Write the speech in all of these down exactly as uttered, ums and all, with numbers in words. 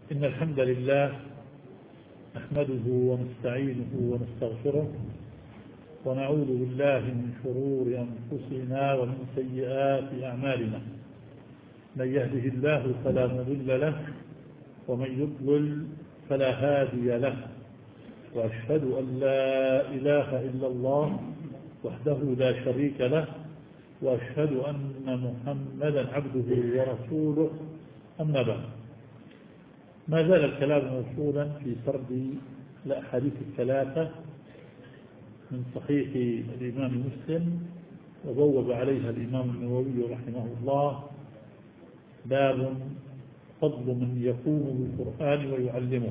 إن الحمد لله نحمده ونستعينه ونستغفره ونعوذ بالله من شرور أنفسنا ومن سيئات أعمالنا. من يهده الله فلا مضل له ومن يضلل فلا هادي له، وأشهد أن لا إله إلا الله وحده لا شريك له، وأشهد أن محمدا عبده ورسوله. أما بعد، ما زال الكلام موصولا في سرد الأحاديث الثلاثة من صحيح الإمام مسلم، وبوب عليها الإمام النووي رحمه الله باب فضل من يقوم بالقرآن ويعلمه.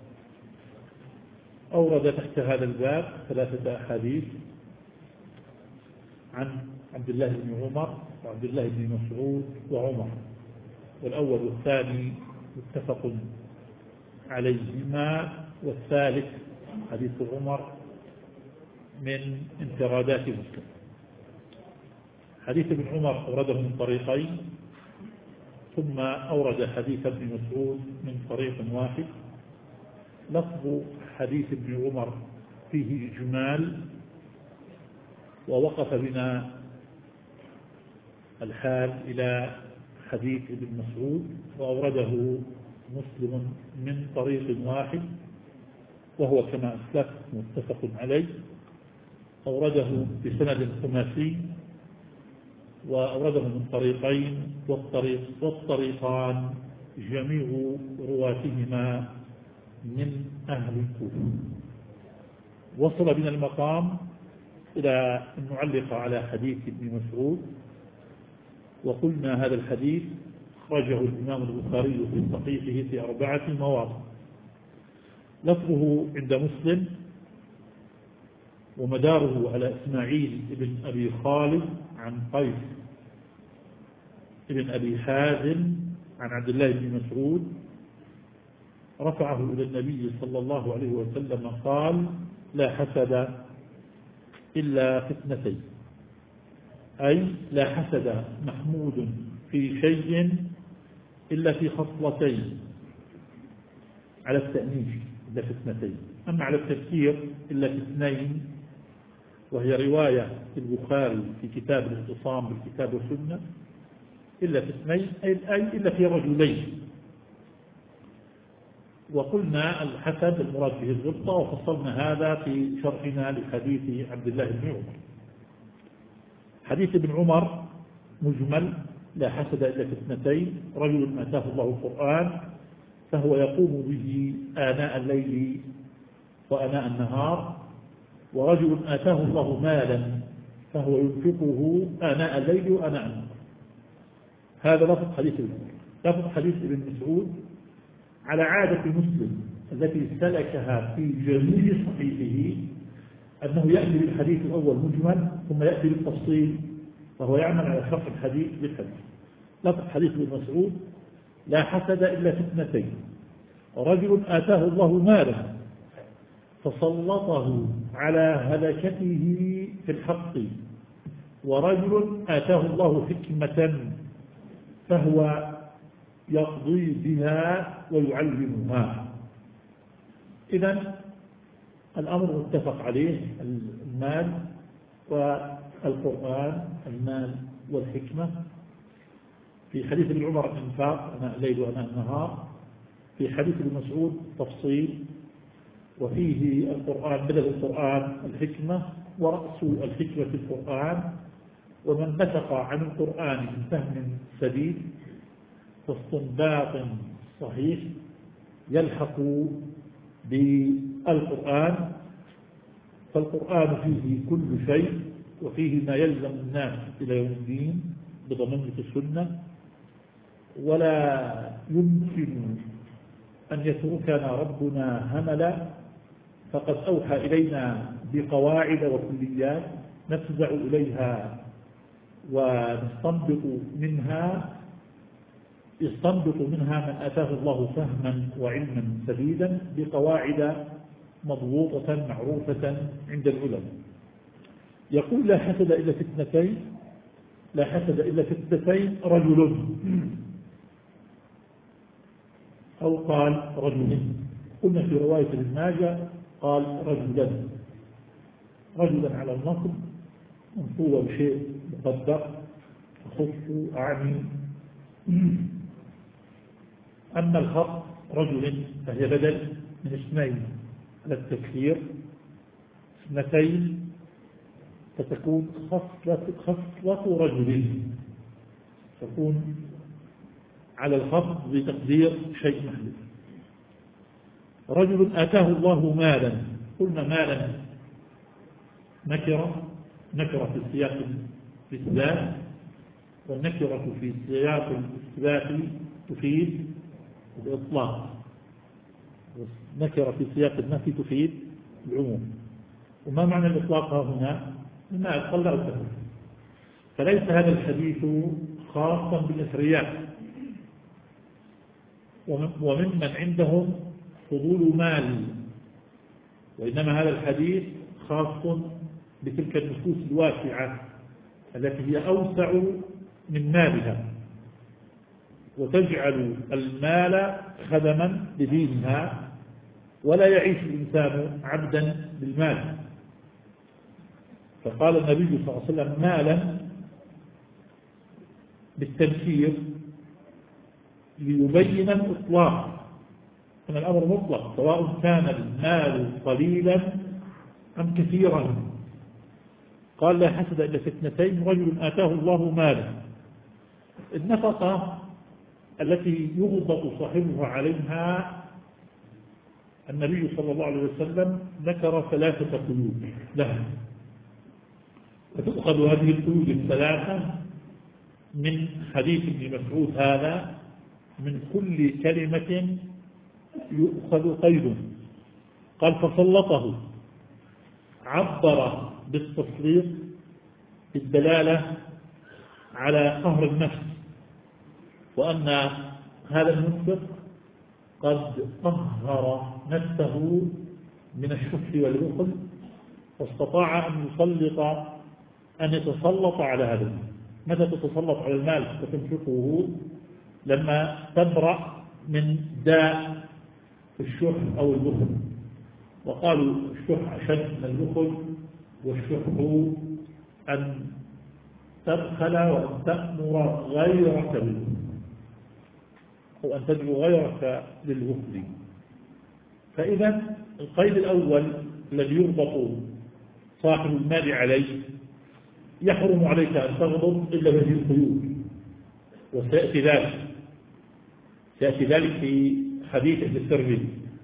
أورد تحت هذا الباب ثلاثة أحاديث عن عبد الله بن عمر وعبد الله بن مسعود وعمر، والأول والثاني متفق عليهما، والثالث حديث عمر من انفرادات مسلم. حديث ابن عمر أورده من طريقين، ثم أورد حديث ابن مسعود من طريق واحد. لفظ حديث ابن عمر فيه إجمال، ووقف بنا الحال إلى حديث ابن مسعود، وأورده مسلم من طريق واحد، وهو كما أسلف متفق عليه. أورده بسند خماسي، وأورده من طريقين، والطريق والطريقان جميع رواتهما من أهل الكوفة. وصل بنا المقام إلى أن نعلق على حديث ابن مسعود، وقلنا هذا الحديث أخرجه الإمام البخاري في صحيحه في أربعة مواضع. لفظه عند مسلم، ومداره على إسماعيل بن أبي خالد عن قيس بن أبي حازم عن عبد الله بن مسعود، رفعه إلى النبي صلى الله عليه وسلم قال: لا حسد إلا في اثنتين، أي لا حسد محمود في شيء إلا في خصلتين، على التأنيث إلا في اثنتين. أما على التفسير إلا في اثنين، وهي رواية في البخاري في كتاب الاعتصام بالكتاب والسنة، إلا في اثنين أي إلا في رجلين. وقلنا الحسد المراد به الغبطة، وفصلنا هذا في شرحنا لحديث عبد الله بن عمر. حديث ابن عمر مجمل: لا حسد إلا في اثنتين، رجل آتاه الله القرآن فهو يقوم به آناء الليل وآناء النهار، ورجل آتاه الله مالا فهو ينفقه آناء الليل وآناء النهار. هذا لفظ حديث ابن عمر. لفظ حديث ابن مسعود على عادة مسلم التي سلكها في جميع صحيحه، أنه يأتي بالحديث الأول مجمل ثم يأتي بالتفصيل، فهو يعمل على شرح الحديث بالحديث. لفظ حديث ابن مسعود: لا حسد إلا في اثنتين، رجل آتاه الله مالا فسلطه على هلكته في الحق، ورجل آتاه الله حكمة فهو يقضي بها ويعلمها. إذن الأمر متفق عليه: المال والقرآن، المال والحكمة. في حديث ابن عمر الإنفاق، أناء الليل وأناء النهار. في حديث ابن مسعود تفصيل، وفيه القرآن بدل القرآن الحكمة، ورأس الحكمة في القرآن. ومن نطق عن القرآن من فهم سديد واستنباط صحيح يلحق بالقرآن، فالقرآن فيه كل شيء، وفيه ما يلزم الناس إلى يوم الدين بضمانة السنة، ولا يمكن أن يتركنا ربنا هملا، فقد أوحى إلينا بقواعد وكليات نفزع إليها ونستنبط منها يستنبط منها من آتاه الله فهما وعلما سديدا بقواعد مضبوطة معروفة عند العلماء. يقول: لا حسد إلا في اثنتين، لا حسد إلا في اثنتين، رجل أو قال رجل. قلنا في رواية ابن ماجه قال رجلا، رجلا على النصب منصوب بشيء مقدر أخص أعني. أما الخط رجل فهي بدل من اثنين على التكثير، اثنتين فتكون خصلة, خصلة رجل، تكون على الخفض بتقدير شيء محدود. رجل آتاه الله مالا، قلنا مالا نكرة، نكرة في سياق الإثبات، والنكرة في سياق الإثبات تفيد الإطلاق، والنكرة في سياق النفي تفيد العموم. وما معنى الإطلاق هنا؟ مما أقل أو كثير. فليس هذا الحديث خاصا بالإثريات وممن عندهم فضول مال، وإنما هذا الحديث خاص بتلك النفوس الواسعة التي هي أوسع من مالها، وتجعل المال خدما لدينها، ولا يعيش الإنسان عبدا بالمال. فقال النبي صلى الله عليه وسلم مالا بالتنكير ليبين الإطلاق، أن الأمر مطلق سواء كان المال قليلا أم كثيرا. قال لا حسد إلا في اثنتين، رجل آتاه الله مالا. النفقة التي يغضب صاحبها عليها النبي صلى الله عليه وسلم ذكر ثلاثة قيود لها، فتؤخذ هذه القيود الثلاثة من حديث ابن مسعود هذا: من كل كلمة يؤخذ قيد. قال فسلطه، عبر بالتسليط بالدلالة على قهر النفس، وأن هذا المنفق قد قهر نفسه من الشح والبخل، واستطاع أن يسلط أن يتسلط على هذا. متى تتسلط على المال وتنفقه؟ لما تبرأ من داء الشح أو البخل. وقالوا الشح أشد من البخل، والشح أن تبخل وأن تأمر غيرك بالبخل، أو أن تدعو غيرك للبخل. فإذا القيد الأول الذي يربط صاحب المال عليه: يحرم عليك أن تغضب إلا بهذه القيود. وسيأتي ذلك سيأتي ذلك في حديث الترمذي: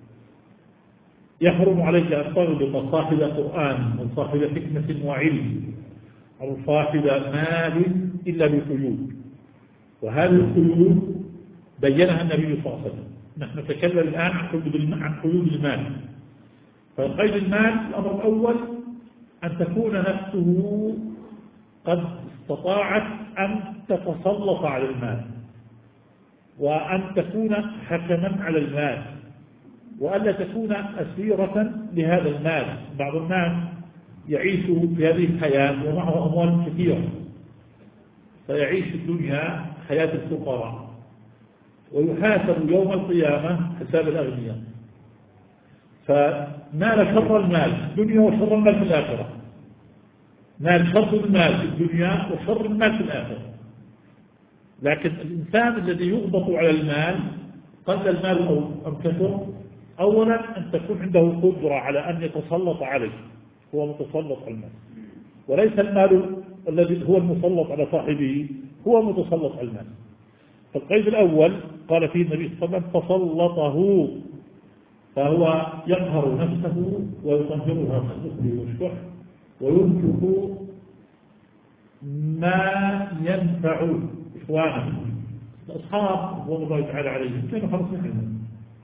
يحرم عليك أن تغضب صاحب قرآن أو صاحب حكمة وعلم أو صاحب مال إلا بقيود. وهذه القيود بينها النبي صلى الله عليه وسلم. نحن نتكلم الآن عن قيود المال. فقيد المال الأمر الأول أن تكون نفسه قد استطاعت أن تتسلط على المال، وأن تكون حكما على المال، وألا تكون أسيرة لهذا المال. بعض الناس يعيش في هذه الحياة ومعه أموال كثيرة، فيعيش الدنيا حياة الفقراء، ويحاسب يوم القيامة حساب الأغنياء. فنال شر المال في الدنيا وشر المال في الآخرة، نال شر المال في الدنيا وشر المال في الآخرة. لكن الإنسان الذي يغبط على المال قل المال أو أم كثر، أولا أن تكون عنده قدرة على أن يتسلط عليه، هو متسلط على المال، وليس المال الذي هو المسلط على صاحبه هو متسلط على المال. فالقيد الأول قال فيه النبي صلى الله عليه وسلم: فسلطه، فهو يقهر نفسه ويطهرها من البخل والشح، وينفق ما ينفع إخوانه الأصحاب رضي الله تعالى عليهم كانوا خلصين.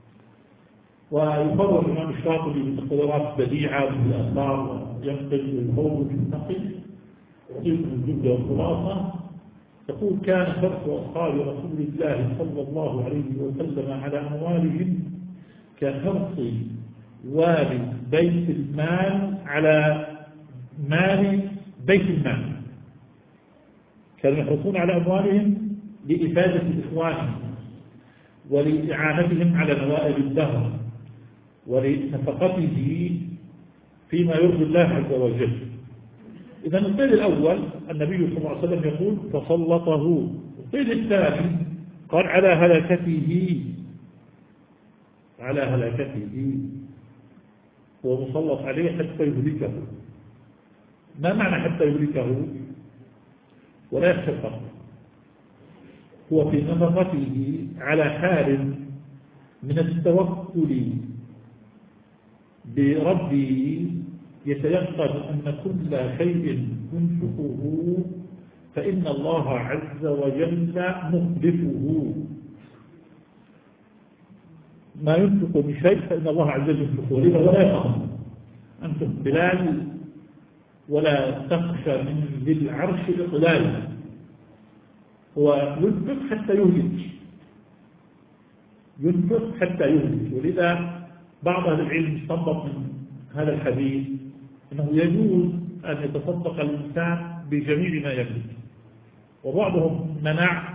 ويفرق الإمام الشاطبي بتقديرات بديعة في الآثار، وينقل الهول في النقل ويعطيكم الجملة والخلاصة. يقول: كان حرص أصحاب رسول الله صلى الله عليه وسلم على أموالهم كحرص والي بيت المال على مال بيت المال. كانوا يحرصون على أموالهم لإفادة إخوانهم، ولإعانتهم على نوائب الدهر ولنفقته فيما يرضي الله عز وجل. إذا القيد الأول النبي صلى الله عليه وسلم يقول فسلطه. القيد الثاني قال على هلكته، على هلكته هو مسلط عليه حتى يهلكه. ما معنى حتى يهلكه؟ ولا يخشى الفقر. هو في نفقته على حال من التوكل بربه يتيقن أن كل شيء ينفقه فإن الله عز وجل مخلفه. ما ينفق من شيء فإن الله عز وجل ينفقه. لذا ولا يخاف أن تقبلان ولا تخشى من ذي العرش إقلال. هو ينفق حتى يهلك، ينفق حتى يهلك. ولذا بعض أهل العلم استنبط من هذا الحديث أنه يجوز أن يتصدق الإنسان بجميع ما يملك، وبعضهم منع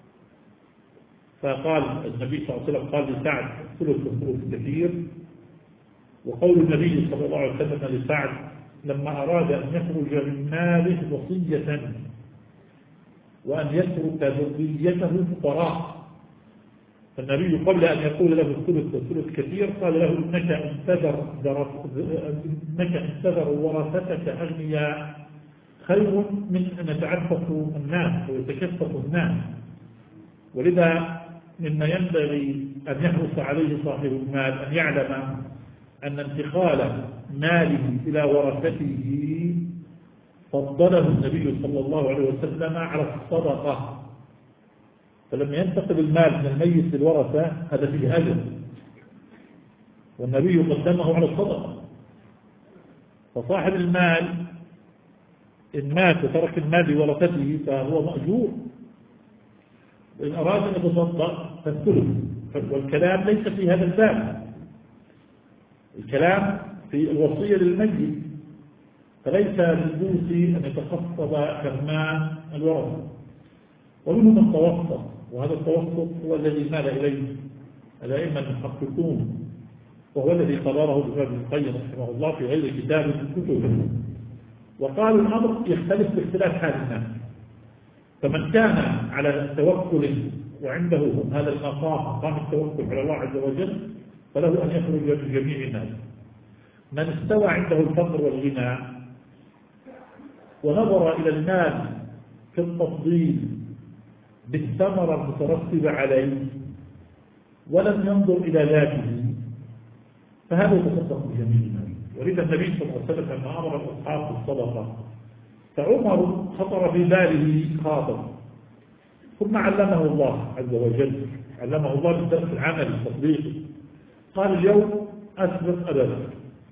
فقال النبي صلى الله عليه وسلم قال لسعد ثلث ثلث كثير. وقول النبي صلى الله عليه وسلم لسعد لما أراد أن يخرج من ماله وصية وأن يترك ذريته فقراء، فالنبي قبل أن يقول له الثلث والثلث كثير قال له إنك إن تذر إنك إن تذر ورثتك أغنياء خير من أن يتعفف الناس ويتكفف الناس. ولذا مما ينبغي أن يحرص عليه صاحب المال أن يعلم أن انتقال ماله إلى ورثته فضله النبي صلى الله عليه وسلم على الصدقة. فلما ينتقل المال من الميت للورثة هذا فيه أجر، والنبي قدمه على الصدقة. فصاحب المال إن مات وترك المال لورثته فهو مأجور، إن أراد أن يتصدق فالثلث. والكلام ليس في هذا الباب، الكلام في الوصية للميت، فليس للموصي أن يتخصص كرمان الورثة. ومنهم التوسط، وهذا التوسط هو الذي مال إليه الأئمة المحققون، وهو الذي قرره ابن القيم رحمه الله في غير كتاب من كتبه. وقالوا الأمر يختلف باختلاف حال الناس، فمن كان على توكل وعنده هذا المقام مقام التوكل على الله عز وجل فله أن يخرج من جميع الناس. من استوى عنده الفقر والغنى ونظر إلى المال في التفضيل بالثمرة المترتبة عليه ولم ينظر إلى ذاته فهذا يتصدق بجميع الناس. ولذا النبي صلى الله عليه وسلم لما أمر الأصحاب بالصدقة فعمر خطر في باله خاطر، ثم علمه الله عز وجل، علمه الله بالدرس العملي التطبيقي، قال اليوم أسبق أبا بكر،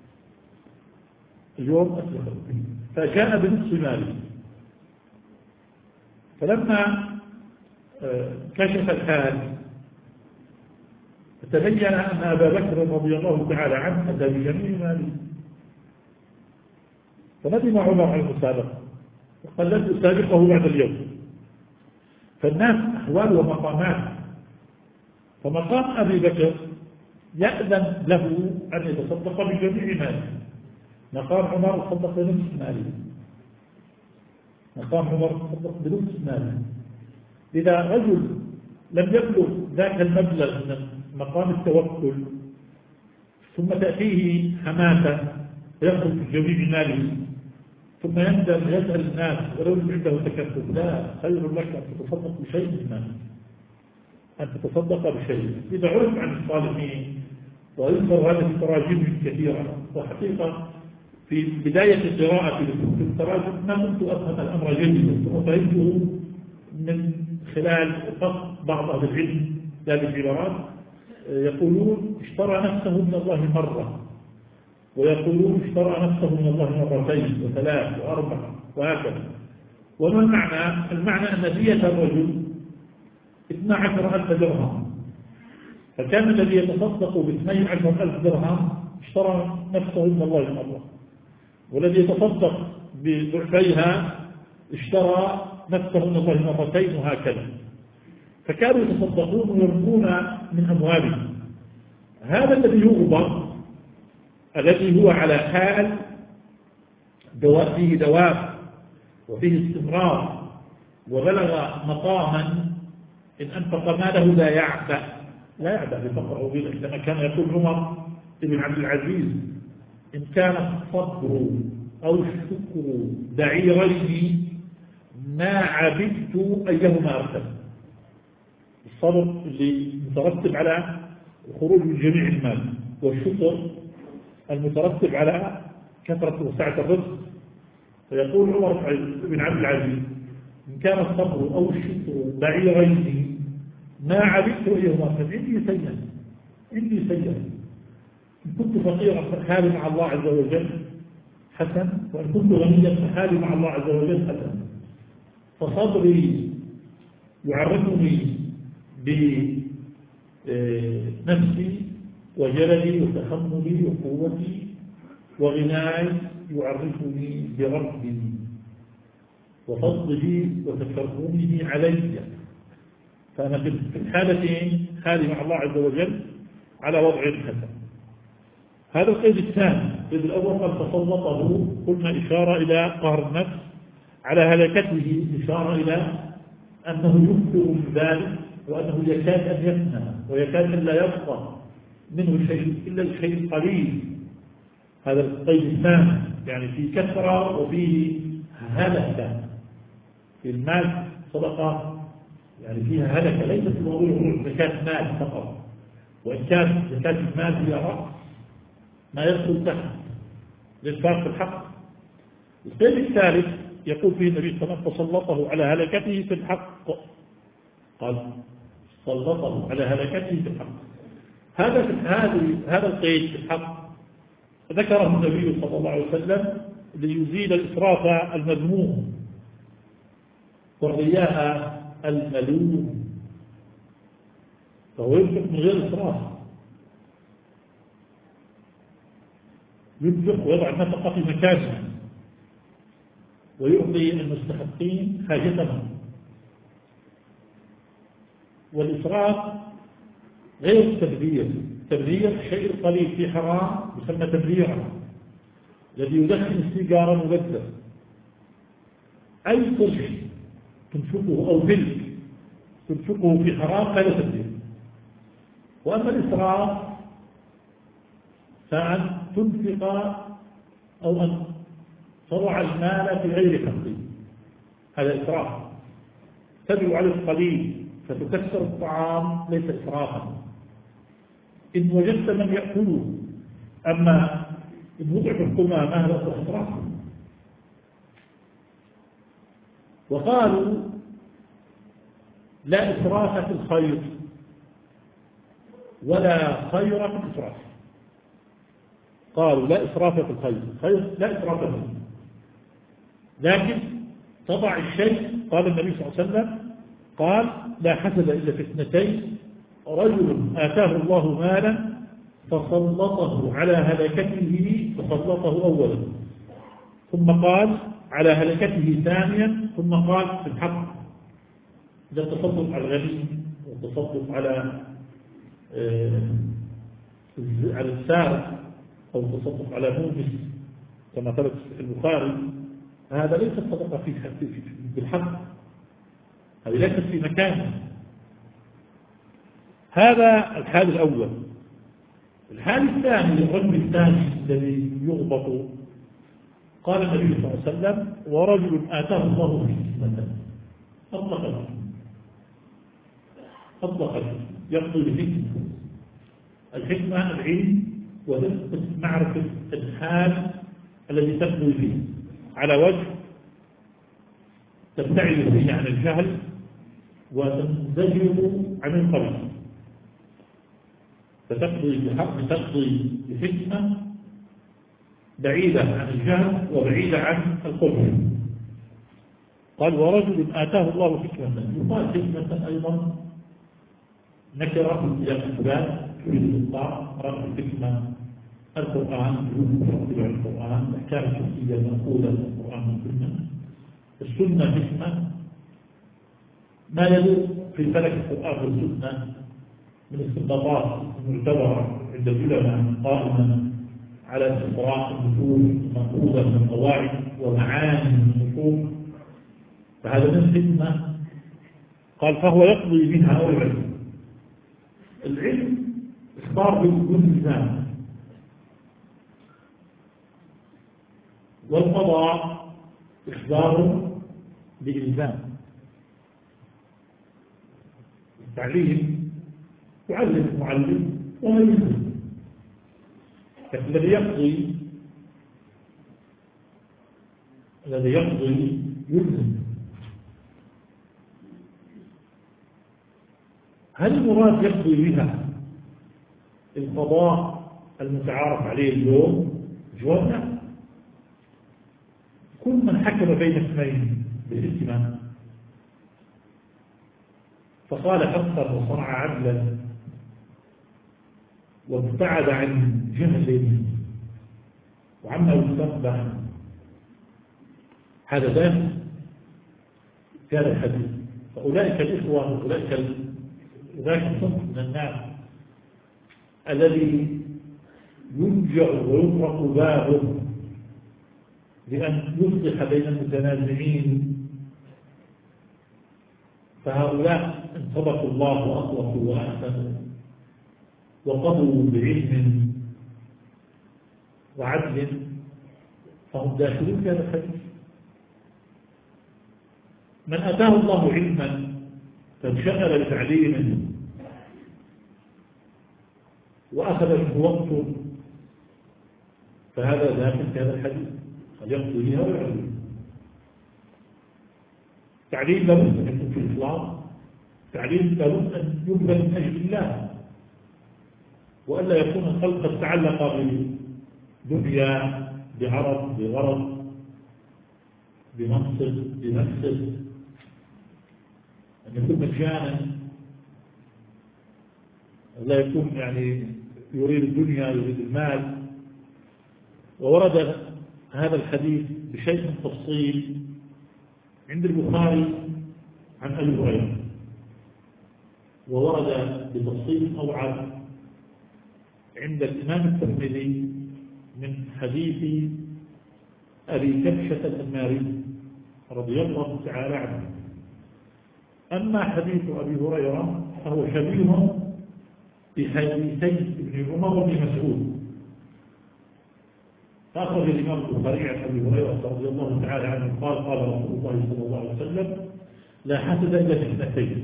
اليوم أسبق، فجاء بنصف ماله. فلما كشف الحال تبين أن أبا بكر رضي الله تعالى عنه أتى بجميع ماله، فندم عمر على المسابقة وقال لن أسابقه بعد اليوم. فالناس أحوال ومقامات، فمقام أبي بكر يأذن له أن يتصدق بجميع ماله، مقام عمر تصدق بنصف ماله، مقام عمر تصدق بنصف ماله. إذا رجل لم يبلغ ذاك المبلغ من مقام التوكل ثم تأتيه حماسة يخرج من جميع ماله ثم يندم يسأل الناس ولو عنده تكفل، لا، خير لك أن تتصدق بشيء من مالك، أن تتصدق بشيء. إذا عرف عن الصالحين ويذكر هذه التراجم كثيرة، وحقيقة في بداية قراءة في التراجم ما كنت أفهم الأمر جيدا، ثم فهمته من خلال فقط بعض أهل العلم ذلك العبارات يقولون اشترى نفسه من الله مرة، ويقولون اشترى نفسه من الله مرتين وثلاث وأربع وهكذا. وما المعنى؟ المعنى أن دية الرجل اثنا عشر ألف درهم، فكان الذي يتصدق باثني عشر ألف درهم اشترى نفسه من الله مرة، والذي يتصدق بضعفيها اشترى نفسه من الله مرتين وهكذا. فكانوا يتصدقون ويرمون من أموالهم. هذا الذي يغبر الذي هو على حال دواء فيه دوام وفيه استمرار وبلغ مقاما إن أنفق ماله لا يعبأ لا يعبأ بفقره به، لما كان يقول عمر بن عبد العزيز إن كان الصبر أو الشكر بعيرين ما عبدت أيهما أرتب. الصبر اللي مترتب على خروج من جميع المال، والشكر المترتب على كثرة وسعة الرزق. فيقول عمر بن عبد العزيز إن كان الصبر أو الشكر بعيرين ما عبدت أيهما أرتب. عندي سيئا عندي سيئا إن كنت فقيرا فحالي مع الله عز وجل حسن، وإن كنت غنيا فحالي مع الله عز وجل حسن. فصبري يعرفني بنفسي وجلدي وتحملي وقوتي، وغناي يعرفني بربي وفضله وتكرمه علي. فأنا في الحالتين حالي مع الله عز وجل على وضع حسن. هذا القيد الثاني. القيد الأول قد تسلطه، قلنا إشارة إلى قهر النفس على هلكته، إشارة إلى أنه يكثر من ذلك وأنه يكاد أن يفنى ويكاد أن لا يبقى منه شيء إلا الشيء القليل. هذا القيد الثاني، يعني في كثرة وفيه هلكة. في المال صدقة يعني فيها هلكة، ليست في موضوع زكاة مال فقط، وإن كان زكاة المال هي رأس ما يدخل تحت الإنفاق في الحق. القيد الثالث يقول فيه النبي صلى الله عليه وسلم فسلطه على هلكته في الحق. قال سلطه على هلكته في الحق. هذا هذا هذا القيد في الحق ذكره النبي صلى الله عليه وسلم ليزيل الإسراف المذموم والرياء الملوم. فهو ينفق من غير إسراف، ينفق ويضع النفقة في مكانها ويعطي المستحقين حاجتهم. والإسراف غير التبذير. تبذير الشيء القليل في حرام يسمى تبذيرا، الذي يدخن السيجارة مبذر. أي قرش تنفقه أو ملك تنفقه في حرام هذا تبذير. وأما الإسراف فأن تنفق أو أن تضع المال في غير حقه، هذا إسراف. تدعو على القليل فتكسر الطعام ليس إسرافا إن وجدت من يأكله. أما إن وضع في القمامة هذا إسراف. وقالوا لا إسراف في الخير ولا خير في الإسراف. قالوا لا إسراف في الخير، خير لا إسراف فيه، لكن تضع الشيء. قال النبي صلى الله عليه وسلم قال لا حسد إلا في اثنتين، رجل آتاه الله مالا فسلطه على هلكته فسلطه أولا، ثم قال على هلكته ثانيا، ثم قال في الحق. إذا التسلط على الغني والتسلط على آه على السارق أو التسلط على موجس كما ثبت في البخاري، هذا ليس الصدقة في بالحق، هذه ليست في مكانه. هذا الحال الأول. الحال الثاني الرجل الثاني الذي يغبط، قال النبي صلى الله عليه وسلم ورجل آتاه الله حكمة أطلق أطلق يقضي بحكمة. الحكمة العلم ومعرفة الحال الذي تقضي فيه على وجه تبتعد فيه عن الجهل وتنزجر عن القلب، فتقضي بحق تقضي بحكمة بعيدة عن الجهل وبعيدة عن القلب. قال ورجل آتاه الله حكمة. يقال حكمة أيضا نكرة إلى الأسباب تريد الإطلاق. رأى الحكمة القرآن، تتبع القرآن، الأحكام الشرعية المنقولة من القرآن والسنة. السنة حكمة ما يدور في فلك القرآن والسنة من استنباطات معتبرة عند العلماء قائمة على استقراء النصوص مأخوذة من قواعد ومعاني من النصوص، فهذا من حكمة. قال فهو يقضي منها أو العلم. العلم إخبار بالإلزام، والقضاء إخبار بإلزام. التعليم يعلم المعلم وما يلزم، لكن الذي يقضي الذي يقضي يلزم. هل المراد يقضي بها القضاء المتعارف عليه اليوم؟ جواب لا. كل من حكم بين اثنين بالاتمام فقال حقا وصنع عدلا وابتعد عن جهل وعما يستقبح، هذا داخل كان الحديث. فأولئك الإخوة وأولئك ذاك الصنف من الناس الذي يلجأ ويطرق بابه لأن يصلح بين المتنازعين، فهؤلاء انطبقوا الله وأطلقوا وأحسنوا وقضوا بعلم وعدل، فهم داخلون في هذا الحديث. من أتاه الله علما فانشغل بتعليمه وأخذ منه وقته، فهذا داخل في هذا الحديث، قد يقضي بها ويعلم. تعليم لابد أن يكون في الإخلاص، تعليم لابد أن يبذل من أجل الله، وألا يكون الخلق قد تعلق بدنيا بعرض بغرض بمنصب بمكسب، أن يكون مجانا، لا يكون يعني يريد الدنيا يريد المال. وورد هذا الحديث بشيء من تفصيل عند البخاري عن أبي هريرة، وورد بتفصيل أوعى عند الإمام الترمذي من حديث أبي كبشة الأنماري رضي الله تعالى عنه. أما حديث أبي هريرة فهو شبيه بحديثي ابن عمر وابن مسعود. فأخرج الإمام البخاري عن أبي هريرة رضي الله تعالى عنه قال قال رسول الله صلى الله عليه وسلم: لا حسد إلا في اثنتين،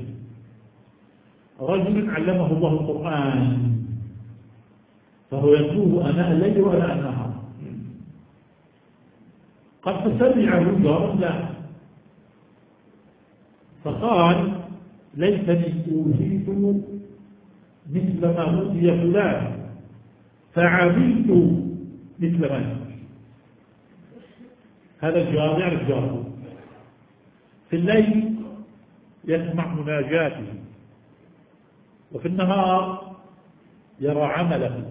رجل علمه الله القرآن فهو يتلوه آناء الليل وآناء النهار. قد فسمعه جار له فقال: ليتني أوتيت مثل ما أوتي فلان فعملت مثل ما يعمل. هذا الجار يعرف جاره، في الليل يسمع مناجاته، وفي النهار يرى عمله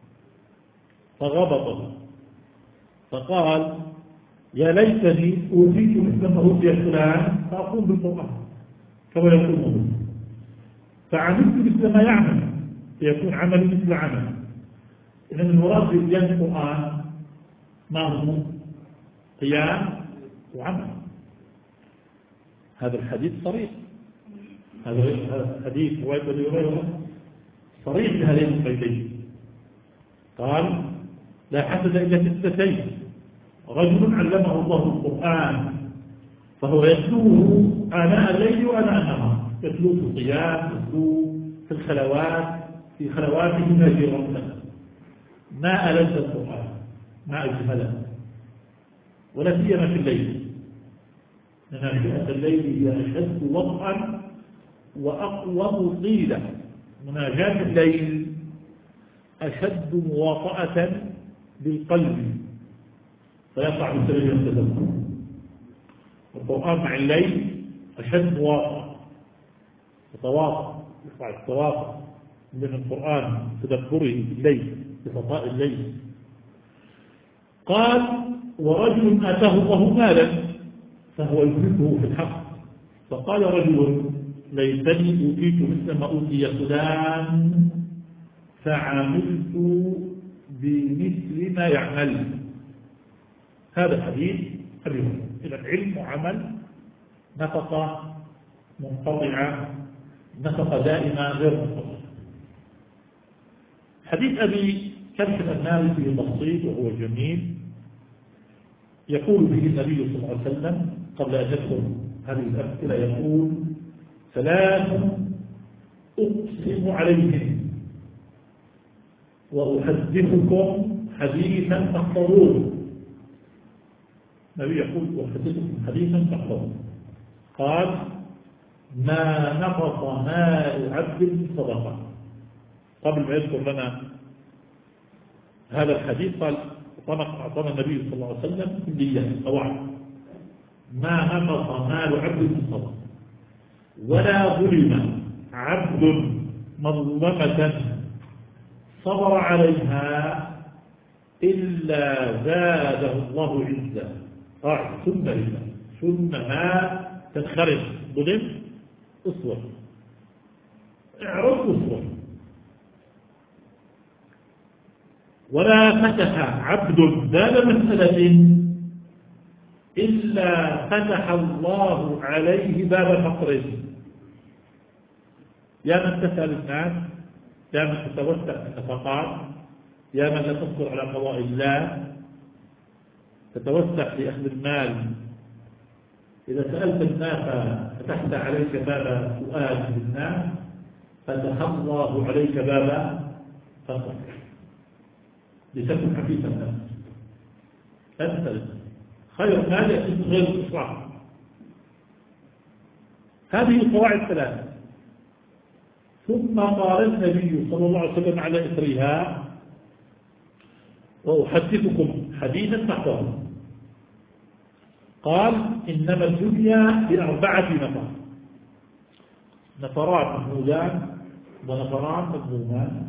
فغضبه، فقال: يا ليتني أوتيت مثل ما أوتي فلان فأقوم بالقرآن كما يقوم، فعملت مثل ما يعمل فيكون عملي مثل عمله. إن المراد بإتيان القرآن ما هو؟ قيام وعمل. هذا الحديث صريح، هذا الحديث رواية أبي هريرة صريح بهذين القيدين. قال: لا حسد إلا في اثنتين، رجل علمه الله القرآن فهو يتلوه آناء الليل وآناء النهار، يتلوه في القيام، يتلوه في الخلوات، في خلواته ناجي ربنا. ما ألذ القرآن، ما أجمله، ولا سيما في الليل، ناشئة الليل هي أشد وطئا وأقوم قيلا. مناجاة الليل أشد مواطأة بالقلب فيقع بسبب التدبر، والقرآن مع الليل أشد مواطأة، يتواطأ، يقع التواطؤ من القرآن تدبره بالليل بفضاء الليل. قال: ورجل آتاه الله مالا فهو يفلته في الحق. فقال رجل ليتني أوتيت مثل ما أوتي فلان فعملت بمثل ما يعمل. هذا حديث أبي هريرة. إذا العلم وعمل نفقة منقطعة، نفقة دائمة غير منقطعة. حديث أبي كبش الأنماري فيه تفصيل وهو جميل، يقول به النبي صلى الله عليه وسلم قبل أن يدخل هذه الأمثلة، يقول ثلاث أقسم عليهم وأحدثكم حديثا تحفظوه. النبي يقول أحدثكم حديثا تحفظوه. قال ما نقص مال عبد من صدقة. قبل ما يذكر لنا هذا الحديث قال أعطانا النبي صلى الله عليه وسلم كلية قواعد: ما نقص مال عبد من صدقة ولا ظلم عبد مظلمة صبر عليها إلا زاده الله عزا. قاعدة سنة لله، سنة ما تنخرج. ظلم اصبر، اعرض اصبر. ولا فتح عبد باب مسألة إلا فتح الله عليه باب فقره. يا من تسأل الناس، يا من تتوسع في النفقات، يا من لا تصبر على قضاء الله، تتوسع في أخذ المال. إذا سألت الناس فتحت عليك باب سؤال للناس، فتح الله عليك باب فقرك. لتكن حفيظ الناس، لا تسأل خير مال يأتي من غير الإسراف. هذه القواعد ثلاثة. ثم قال النبي صلى الله عليه وسلم على إثرها وأحدثكم حديثا تحفظه. قال إنما الدنيا لأربعة نفر: نفران محمودان ونفران مذمومان.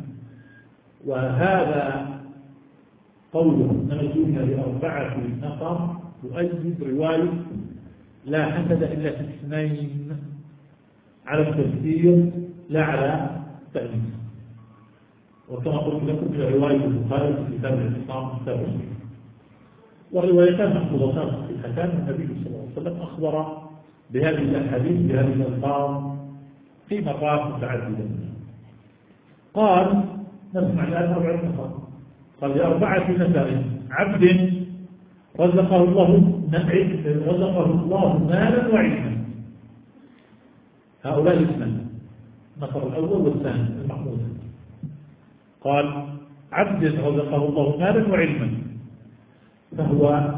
وهذا قوله إنما الدنيا لأربعة نفر يؤيد رواية لا حسد إلا في اثنين على التفسير لا على التأنيث. وكما قلت لكم في رواية البخاري في كتاب الاعتصام السابق، والروايتان محفوظتان صحيحتان. النبي صلى الله عليه وسلم أخبر بهذه الأحاديث بهذه الألفاظ في مرات متعددة. قال نسمع الآن أربعة نفر. قال لأربعة نفر: عبد رزقه الله رزقه الله مالا وعلما. هؤلاء اثنان، النفر الأول والثاني المحمود. قال عبد رزقه الله مالا وعلما فهو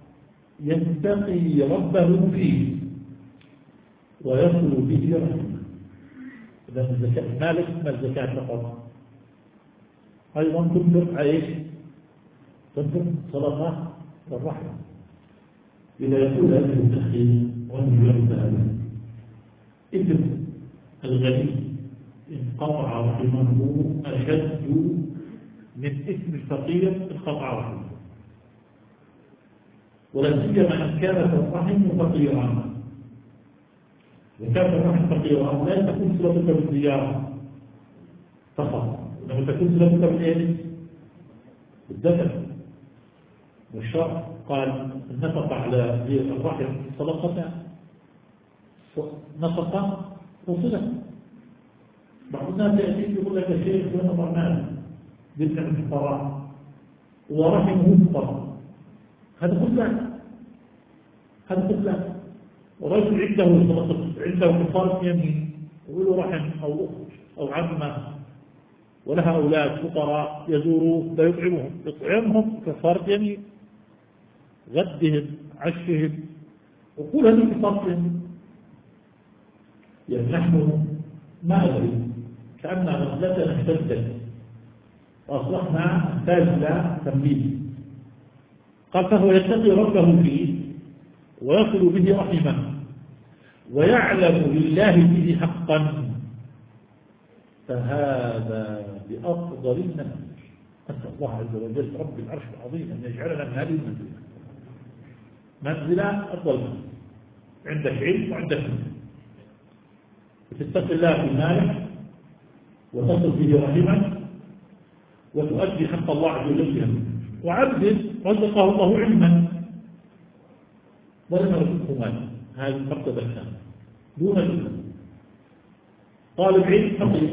يتقي ربه فيه ويصل به رحمه. إذا الزكاة مالك ما الزكاة فقط، أيضا تنفق عليه، تنفق صدقة والرحمة. إذا يقول هذا التخيل وأنه يرد هذا إذن الغني انقطع رحمه أشد من اسم الفقير انقطع رحمه، ولا سيما أن كانت الرحم فقيرا. وكانت الرحم فقيرا لا تكون صلتك بالزيارة فقط، إنما تكون صلتك بالإيه؟ بالدفع. والشرع قال النفقة على الرحم صدقة، نفقة وصلة. بعض الناس يأتيك يقول لك الشيخ لنا ضمان بالنسبة للفقراء ورحمه فقراء، هذا كله هذا كله. ورجل عنده عنده كفارة يمين يقول رحم أو أخت أو عمة ولها أولاد فقراء يزوروه لا يطعمهم، يطعمهم كفارة يمين، غدهم عشهم، وقول هذه كفارة يمين. يعني نحن ما أدري كأننا غفلتنا اشتدت وأصبحنا نحتاج إلى تنبيه. قال فهو يتقي ربه فيه ويصل به رحمه ويعلم لله به حقا، فهذا بأفضل المنازل. أسأل الله عز وجل رب العرش العظيم أن يجعلنا من هذه المنزلة، منزلة أفضل منزلة. عندك علم وعندك منزل. وتتقي الله في مالك وتصل به رحمك وتؤدي حق الله عز وجل. وعبد رزقه الله علما ولم يرزقه مالا، هذه المرتبة الثانية دون العلم. طالب علم فقير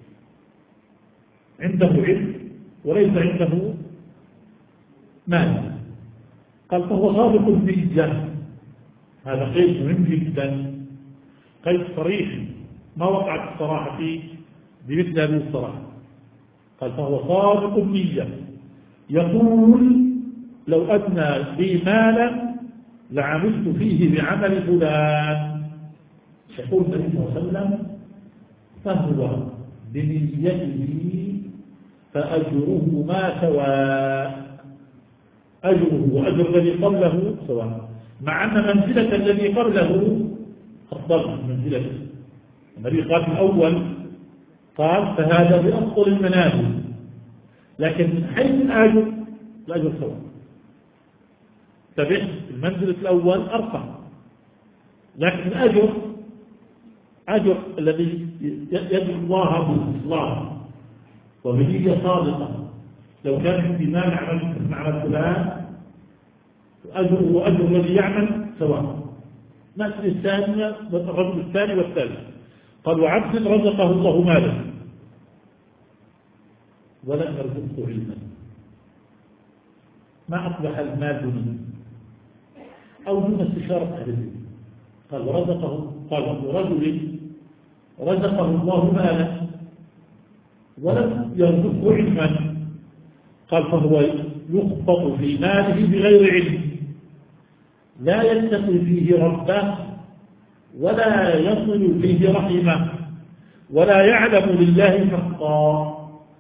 عنده علم وليس عنده مال، قال فهو صادق النية. هذا قيد مهم جدا، قيد صريح ما وقعت الصراحة فيه بمثل هذه الصراحة. قال فهو صادق النية، يقول لو أدنى لي مالا لعملت فيه بعمل فلان. يقول النبي صلى الله عليه وسلم فهو بنيته فأجرهما سواء، أجره وأجر الذي قبله سواء، مع أن منزلة الذي قبله أفضل من منزلته. النبي قال في الأول قال فهذا بأفضل المنازل، لكن من حيث الأجر الأجر سواء. تبع المنزلة الأول أرفع، لكن الأجر أجر الذي يدعو الله بالإصلاح وبنية صادقة. لو كان عندي مال عمل مع فلان أجره وأجر الذي يعمل سواء. نفس الثانية الرجل الثاني والثالث. قال وعبد رزقه الله مالا ولم يرزقه علما. ما أصبح المال دون أو دون استشارة أهل العلم. قال ورزقه قال رجل رزقه الله مالا ولم يرزقه علما، قال فهو يخبط في ماله بغير علم، لا يتقي فيه ربه ولا يصل فيه رحمه ولا يعلم لله حقا،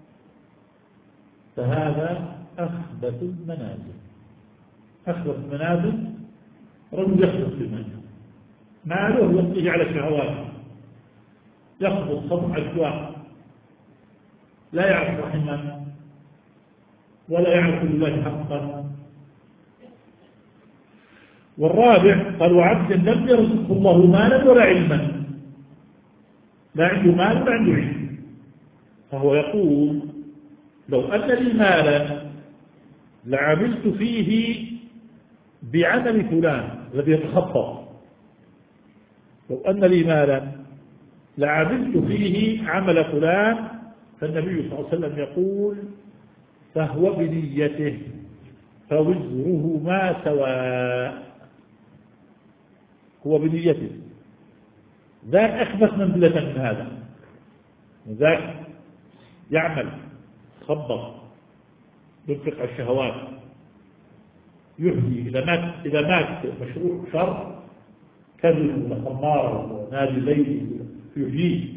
فهذا أخبث المنازل. أخبث المنازل رجل يخبط في ماله، ماله يطلع على شهواته، يخبط خبط عشواء، لا يعرف رحمه ولا يعرف لله حقا. والرابع قال وعبد لم يرزقه الله مالا ولا علما، لا عنده مال ولا عنده علم، فهو يقول لو أن لي مالا لعملت فيه بعمل فلان الذي يتخطى. لو أن لي مالا لعملت فيه عمل فلان، فالنبي صلى الله عليه وسلم يقول فهو بنيته فوزرهما سواء. هو بنيته، ذاك أخبث منزلة من هذا، ذاك يعمل خبط ينفق على الشهوات يهدي. إذا مات إذا مات مشروع شر كذب ولا خمار ونادي الليل يحييه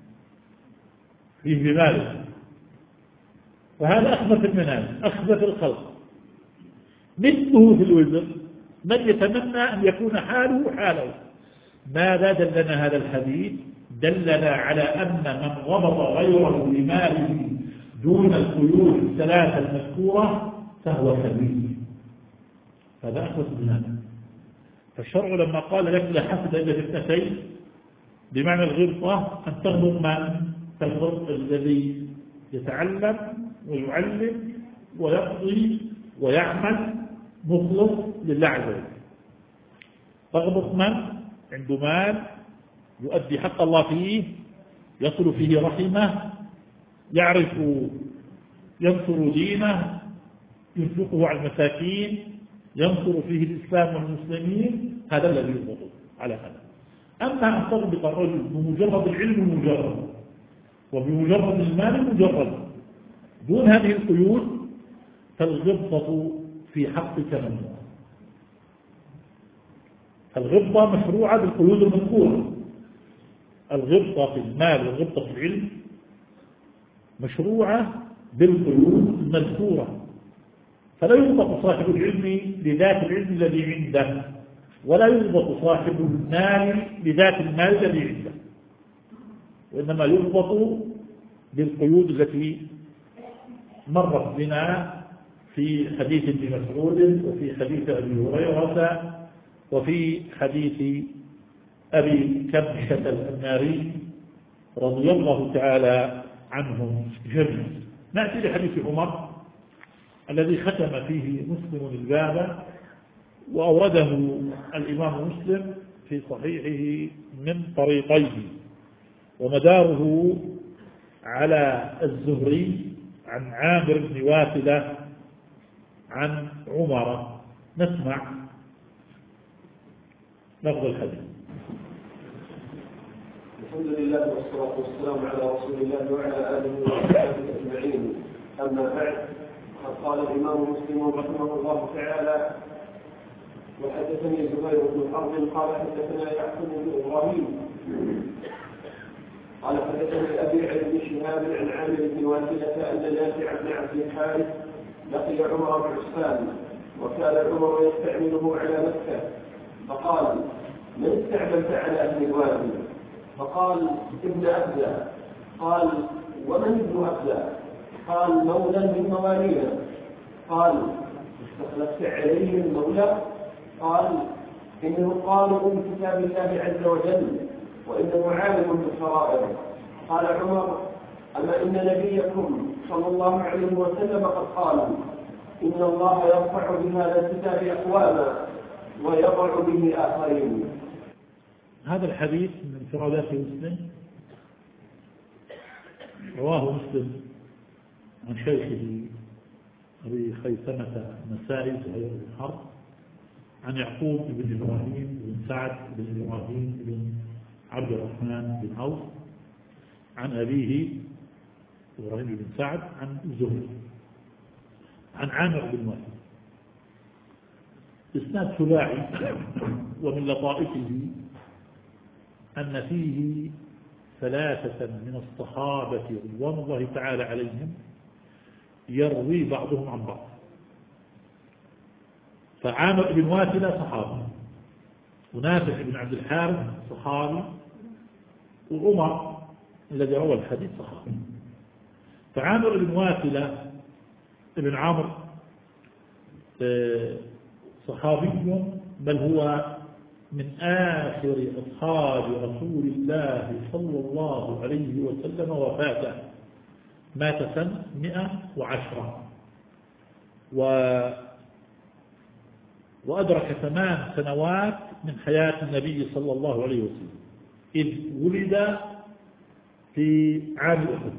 فيه بماله، وهذا أخبث المنازل أخبث الخلق. مثله في الوزر من يتمنى أن يكون حاله حاله. ماذا دلنا هذا الحديث؟ دلنا على أن من غضب غيره لماله دون القيود الثلاثة المذكورة فهو خبيث، هذا أخبث المنازل. فالشرع لما قال لك لا حسد إلا في اثنتين بمعنى الغبطة أن تغضب من تغضب الذي يتعلم ويعلم ويقضي ويعمل مخلص لله عز وجل. تغضب من عنده مال يؤدي حق الله فيه، يصل فيه رحمه، يعرف ينصر دينه، ينفقه على المساكين، ينصر فيه الإسلام والمسلمين، هذا الذي يضبط على هذا. أما أن تضبط الرجل بمجرد العلم مجرد وبمجرد المال مجرد دون هذه القيود، فالغبطة في حقك ممنوعة. الغبطة مشروعة بالقيود المذكورة. الغبطة في المال والغبطة في العلم مشروعة بالقيود المذكورة، فلا يغبط صاحب العلم لذات العلم الذي عنده، ولا يغبط صاحب المال لذات المال الذي عنده، وإنما يغبط بالقيود التي مرت بنا في حديث ابن مسعود وفي حديث أبي هريرة وفي حديث أبي كبشة الأنماري رضي الله تعالى عنهم جميعا. نأتي لحديث عمر الذي ختم فيه مسلم الباب، وأورده الإمام مسلم في صحيحه من طريقيه، ومداره على الزهري عن عامر بن واثلة عن عمر. نسمع لفظ الحديث. الحمد لله والصلاة والسلام على رسول الله وعلى آله وصحبه أجمعين. أما بعد، قد قال الإمام مسلم رحمه الله تعالى: وحدثني زهير بن حرب قال حدثنا يعقوب بن إبراهيم قال حدثني أبي عن ابن شهاب عن عامر بن واثلة أن نافع بن عبد الحارث لقي عمر بن عثمان، وكان عمر يستعمله على مكة، فقال: من استعملت على أهل الوادي؟ فقال: ابن أبزة. قال: ومن ابن أبزة؟ قال: مولى من موالينا. قال: استخلفت عليه المولى؟ قال: إنه قارئ بكتاب الله عز وجل، وإنه عالم بالفرائض. قال عمر: أما إن نبيكم صلى الله عليه وسلم قد قال: إن الله يرفع بهذا الكتاب أقواما ويضع به آخرين. هذا الحديث من انفرادات مسلم، رواه مسلم عن شيخه أبي خيثمة النسائي زهير بن حرب عن يعقوب بن إبراهيم بن سعد بن إبراهيم بن عبد الرحمن بن عوف عن أبيه إبراهيم بن سعد عن زهير عن عامر بن واثلة. إسناد ثلاثي، ومن لطائفه أن فيه ثلاثة من الصحابة رضوان الله تعالى عليهم يروي بعضهم عن بعض. فعامر بن واثلة صحابي، ونافع بن عبد الحارث صحابي، وعمر الذي روى الحديث صحابي. فعامر بن واثلة ابن عمرو صحابي، بل هو من آخر أصحاب رسول الله صلى الله عليه وسلم وفاته، مات سنة مئة وعشرة، و وأدرك ثمان سنوات من حياة النبي صلى الله عليه وسلم، إذ ولد في عام أحد.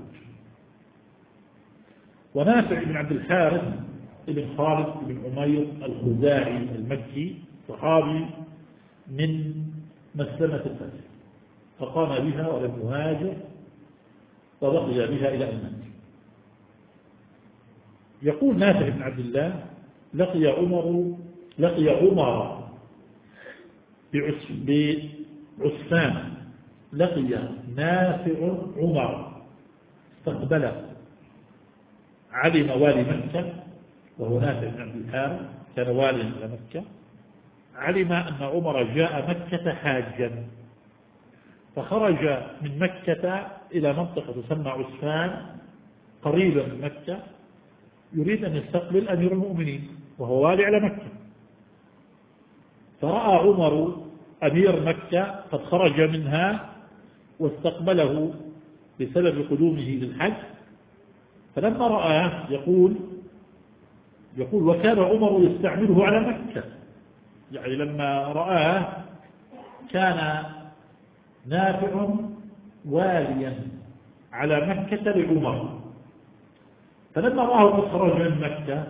ونافع بن عبد الحارث بن خالد بن عمير الخزاعي المكي صحابي من مسلمة الفتح، فقام بها ولم يهاجر وبقي بها إلى أن مات. يقول نافع بن عبد الله: لقي عمر لقي عمر بعثمان، لقي نافع عمر، استقبله، علم والي مكة وهو نافع بن عبد الحارث، كان واليا إلى مكة، علم أن عمر جاء مكة حاجا، فخرج من مكة إلى منطقة تسمى عثمان قريبا من مكة، يريد أن يستقبل أمير المؤمنين وهو والي على مكة. فرأى عمر أمير مكة قد خرج منها واستقبله بسبب قدومه للحج، فلما رآه يقول يقول وكان عمر يستعمله على مكة، يعني لما رآه كان نافع واليا على مكة لعمر، فلما رآه قد خرج من مكة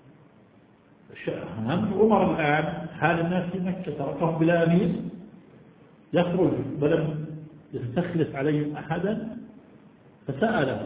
هم عمر الآن حال الناس في مكة، تركهم بلا أمير يخرج ولم يستخلف عليهم أحدا، فسأله،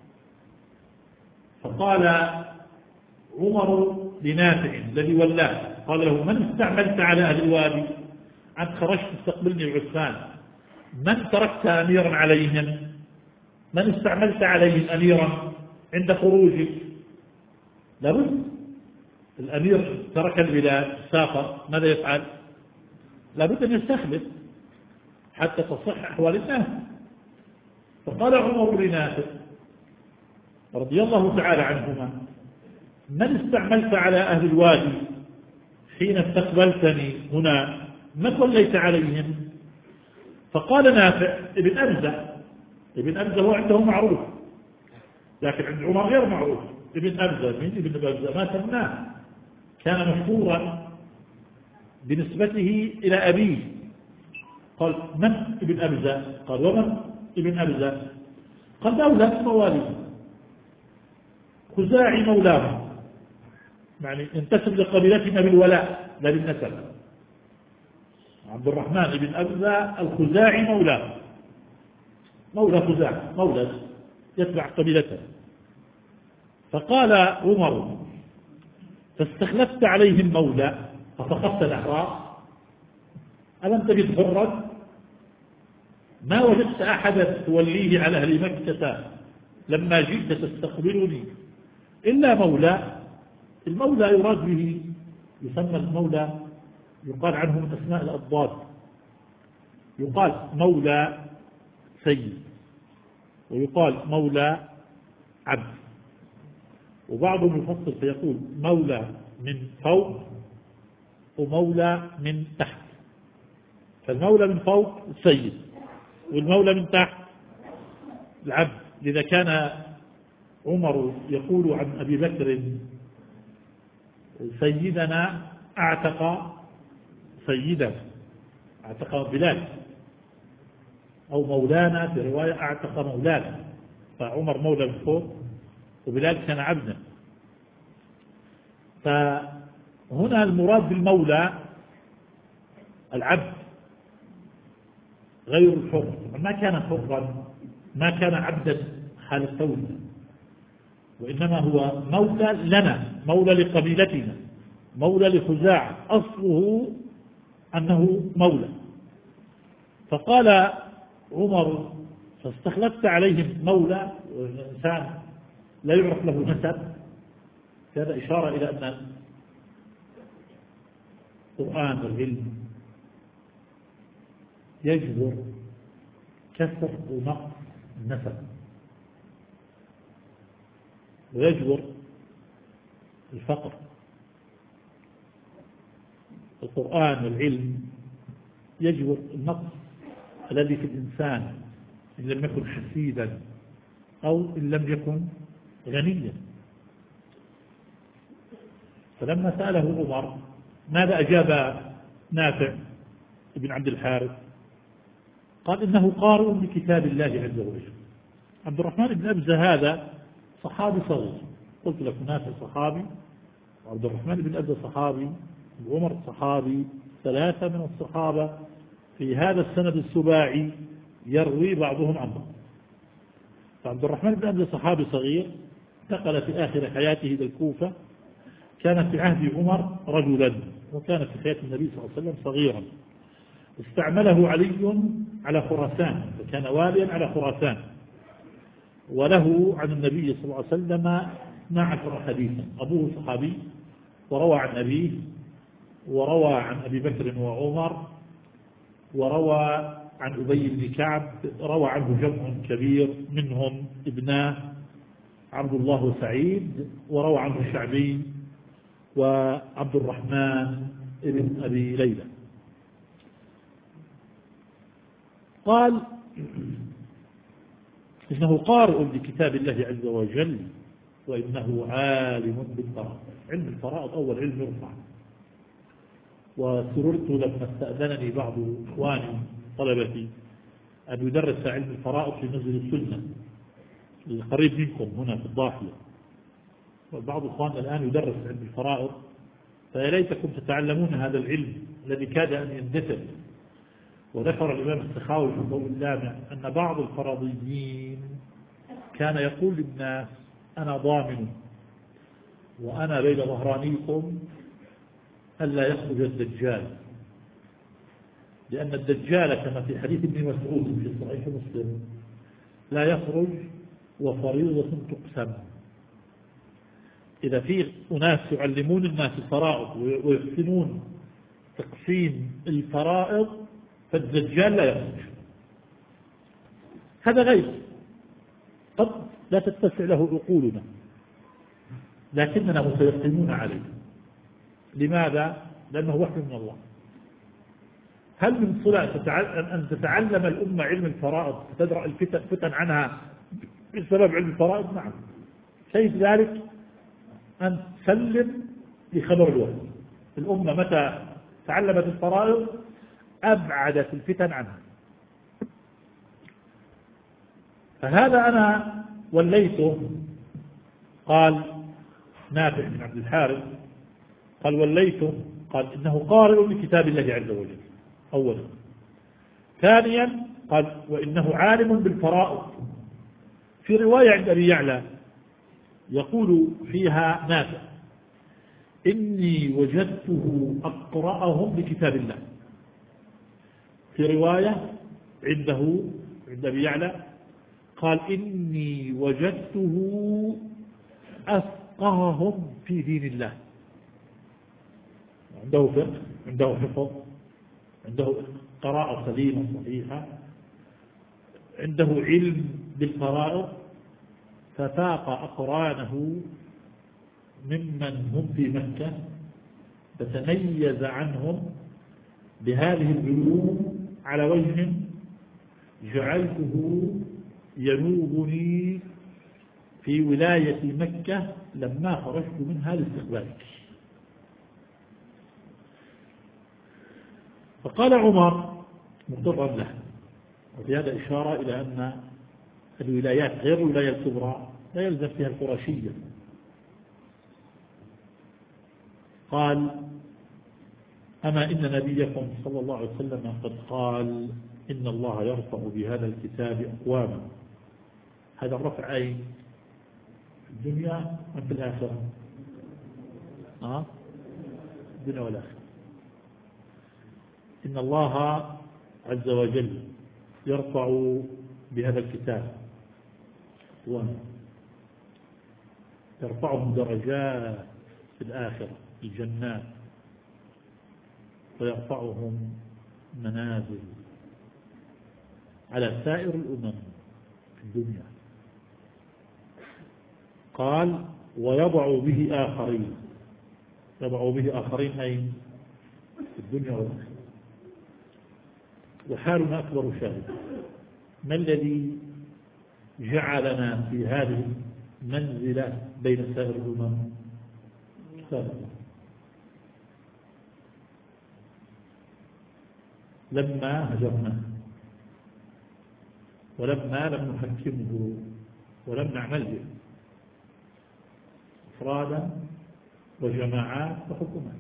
فقال عمر لنافع الذي ولاه، قال له: من استعملت على أهل الوادي؟ أنت خرجت تستقبلني بعثمان، من تركت أميرا عليهم؟ من استعملت عليهم أميرا عند خروجك؟ لابد الأمير ترك البلاد سافر، ماذا يفعل؟ لابد أن يستخلف حتى تصح أحوال الناس. فقال عمر لنافع رضي الله تعالى عنهما: من استعملت على أهل الوادي حين استقبلتني هنا؟ من وليت عليهم؟ فقال نافع ابن أبزة: ابن أبزة هو عنده معروف، لكن عند عمر غير معروف. ابن أبزة من ابن أبزة ما سماه، كان مشهورا بنسبته إلى أبيه. قال من ابن أبزة؟ قال ومن ابن أبزة؟ قال مولى من مواليه، خزاعي مولاه، يعني انتسب لقبيلتنا بالولاء لا بالنسب. عبد الرحمن بن أبزة الخزاعي مولاه، مولى خزاع، مولى يتبع قبيلته. فقال عمر فاستخلفت عليهم مولى ففقدت الأحرار، ألم تجد حرا؟ ما وجدت أحدا توليه على أهل مكة لما جئت تستقبلني إلا مولى. المولى يراد به، يسمى المولى يقال عنه من أسماء الأضداد، يقال مولى سيد، ويقال مولى عبد، وبعضهم يفصل فيقول مولى من فوق ومولى من تحت. فالمولى من فوق السيد، والمولى من تحت العبد. لذا كان عمر يقول عن أبي بكر سيدنا اعتق سيدا، اعتق بلال، أو مولانا في رواية اعتق مولانا، فعمر مولى من فوق وبلال كان عبدا. فهنا المراد بالمولى العبد غير الحر، ما كان حرا، ما كان عبدا حال التولى، وإنما هو مولى لنا، مولى لقبيلتنا، مولى لخزاعة، أصله أنه مولى. فقال عمر فاستخلفت عليهم مولى، والإنسان لا يعرف له نسب، هذا إشارة إلى أن القرآن والعلم يجبر كسر ونقص النسب، ويجبر الفقر. القرآن والعلم يجبر النقص الذي في الإنسان إن لم يكن حسيدا أو إن لم يكن غنيا. فلما سأله عمر ماذا أجاب نافع ابن عبد الحارث؟ قال إنه قارئ بكتاب الله عز وجل. عبد الرحمن بن أبزة هذا صحابي صغير، قلت لك نافع صحابي، وعبد الرحمن بن أبزة صحابي، وعمر صحابي، ثلاثة من الصحابة في هذا السند السباعي يروي بعضهم عن بعض. فعبد الرحمن بن أبزة صحابي صغير، انتقل في آخر حياته إلى الكوفة، كان في عهد عمر رجلا، وكان في حياة النبي صلى الله عليه وسلم صغيرا. استعمله علي على خراسان، فكان واليا على خراسان، وله عن النبي صلى الله عليه وسلم اثنا عشر حديثا. أبوه صحابي وروى عن أبيه، وروى عن أبي بكر وعمر، وروى عن أبي بن كعب، روى عنه جمع كبير منهم ابناه عبد الله وسعيد، وروى عنه الشعبي وعبد الرحمن ابن أبي ليلى. قال إنه قارئ لكتاب الله عز وجل، وإنه عالم بالفرائض. علم الفرائض أول علم يرفع. وسررت لما استأذنني بعض إخواني طلبتي أن يدرس علم الفرائض في مسجد السنة القريب منكم هنا في الضاحية، وبعض إخواننا الآن يدرس علم الفرائض، فيا ليتكم تتعلمون هذا العلم الذي كاد أن يندثر. وذكر الإمام السخاوي في الضوء اللامع أن بعض الفرضيين كان يقول للناس أنا ضامن وأنا بين ظهرانيكم ألا يخرج الدجال، لأن الدجال كما في حديث ابن مسعود في صحيح مسلم لا يخرج وفريضة تقسم. إذا في أناس يعلمون الناس الفرائض ويحسنون تقسيم الفرائض فالدجال لا يخرج. هذا غيب قد لا تتسع له عقولنا، لكننا متيقنون عليه. لماذا؟ لأنه وحي من الله. هل من صلة أن تتعلم الأمة علم الفرائض فتدرأ الفتن عنها بسبب علم الفرائض؟ نعم. شيء ذلك أن تسلم لخبر الوحي. الأمة متى تعلمت الفرائض أبعدت الفتن عنها. فهذا أنا وليته، قال نافع بن عبد الحارث قال وليته، قال إنه قارئ لكتاب الله عز وجل أولا. ثانيا قال وإنه عالم بالفرائض. في رواية عند أبي يعلى يقول فيها نافع إني وجدته أقرأهم بكتاب الله. في رواية عنده عند أبي يعلى قال إني وجدته أفقههم في دين الله. عنده فقه، عنده حفظ، عنده قراءة سليمة صحيحة، عنده علم بالفرائض، ففاق أقرانه ممن هم في مكة، فتميز عنهم بهذه العلوم على وجه جعلته ينوبني في ولاية مكة لما خرجت منها لاستقبالك. فقال عمر مضطرا له، وفي هذا إشارة إلى أن الولايات غير الولاية الكبرى لا يلزم فيها القرشية. قال أما إن نبيكم صلى الله عليه وسلم قد قال إن الله يرفع بهذا الكتاب أقواما. هذا الرفع أي في الدنيا أم في الآخرة؟ آه؟ الدنيا والآخرة. إن الله عز وجل يرفع بهذا الكتاب ويرفعهم درجات في الآخرة في الجنات، ويرفعهم منازل على سائر الأمم في الدنيا. قال ويضع به آخرين. يضع به آخرين أين؟ في الدنيا والآخرة. وحالنا أكبر شاهد. ما الذي جعلنا في هذه المنزلة بين سائر الأمم؟ كتاب الله. لما هجرناه ولما لم نحكمه ولم نعمل به أفرادا وجماعات وحكومات،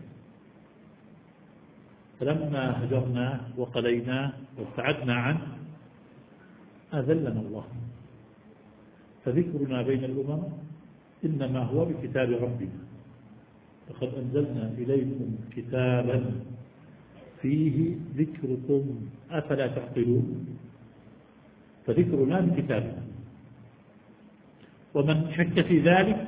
فلما هجرناه وقليناه وابتعدنا عنه أذلنا الله. فذكرنا بين الأمم إنما هو بكتاب ربنا. لقد أنزلنا إليكم كتابا فيه ذكركم أفلا تعقلون. فذكرنا بكتابنا، ومن شك في ذلك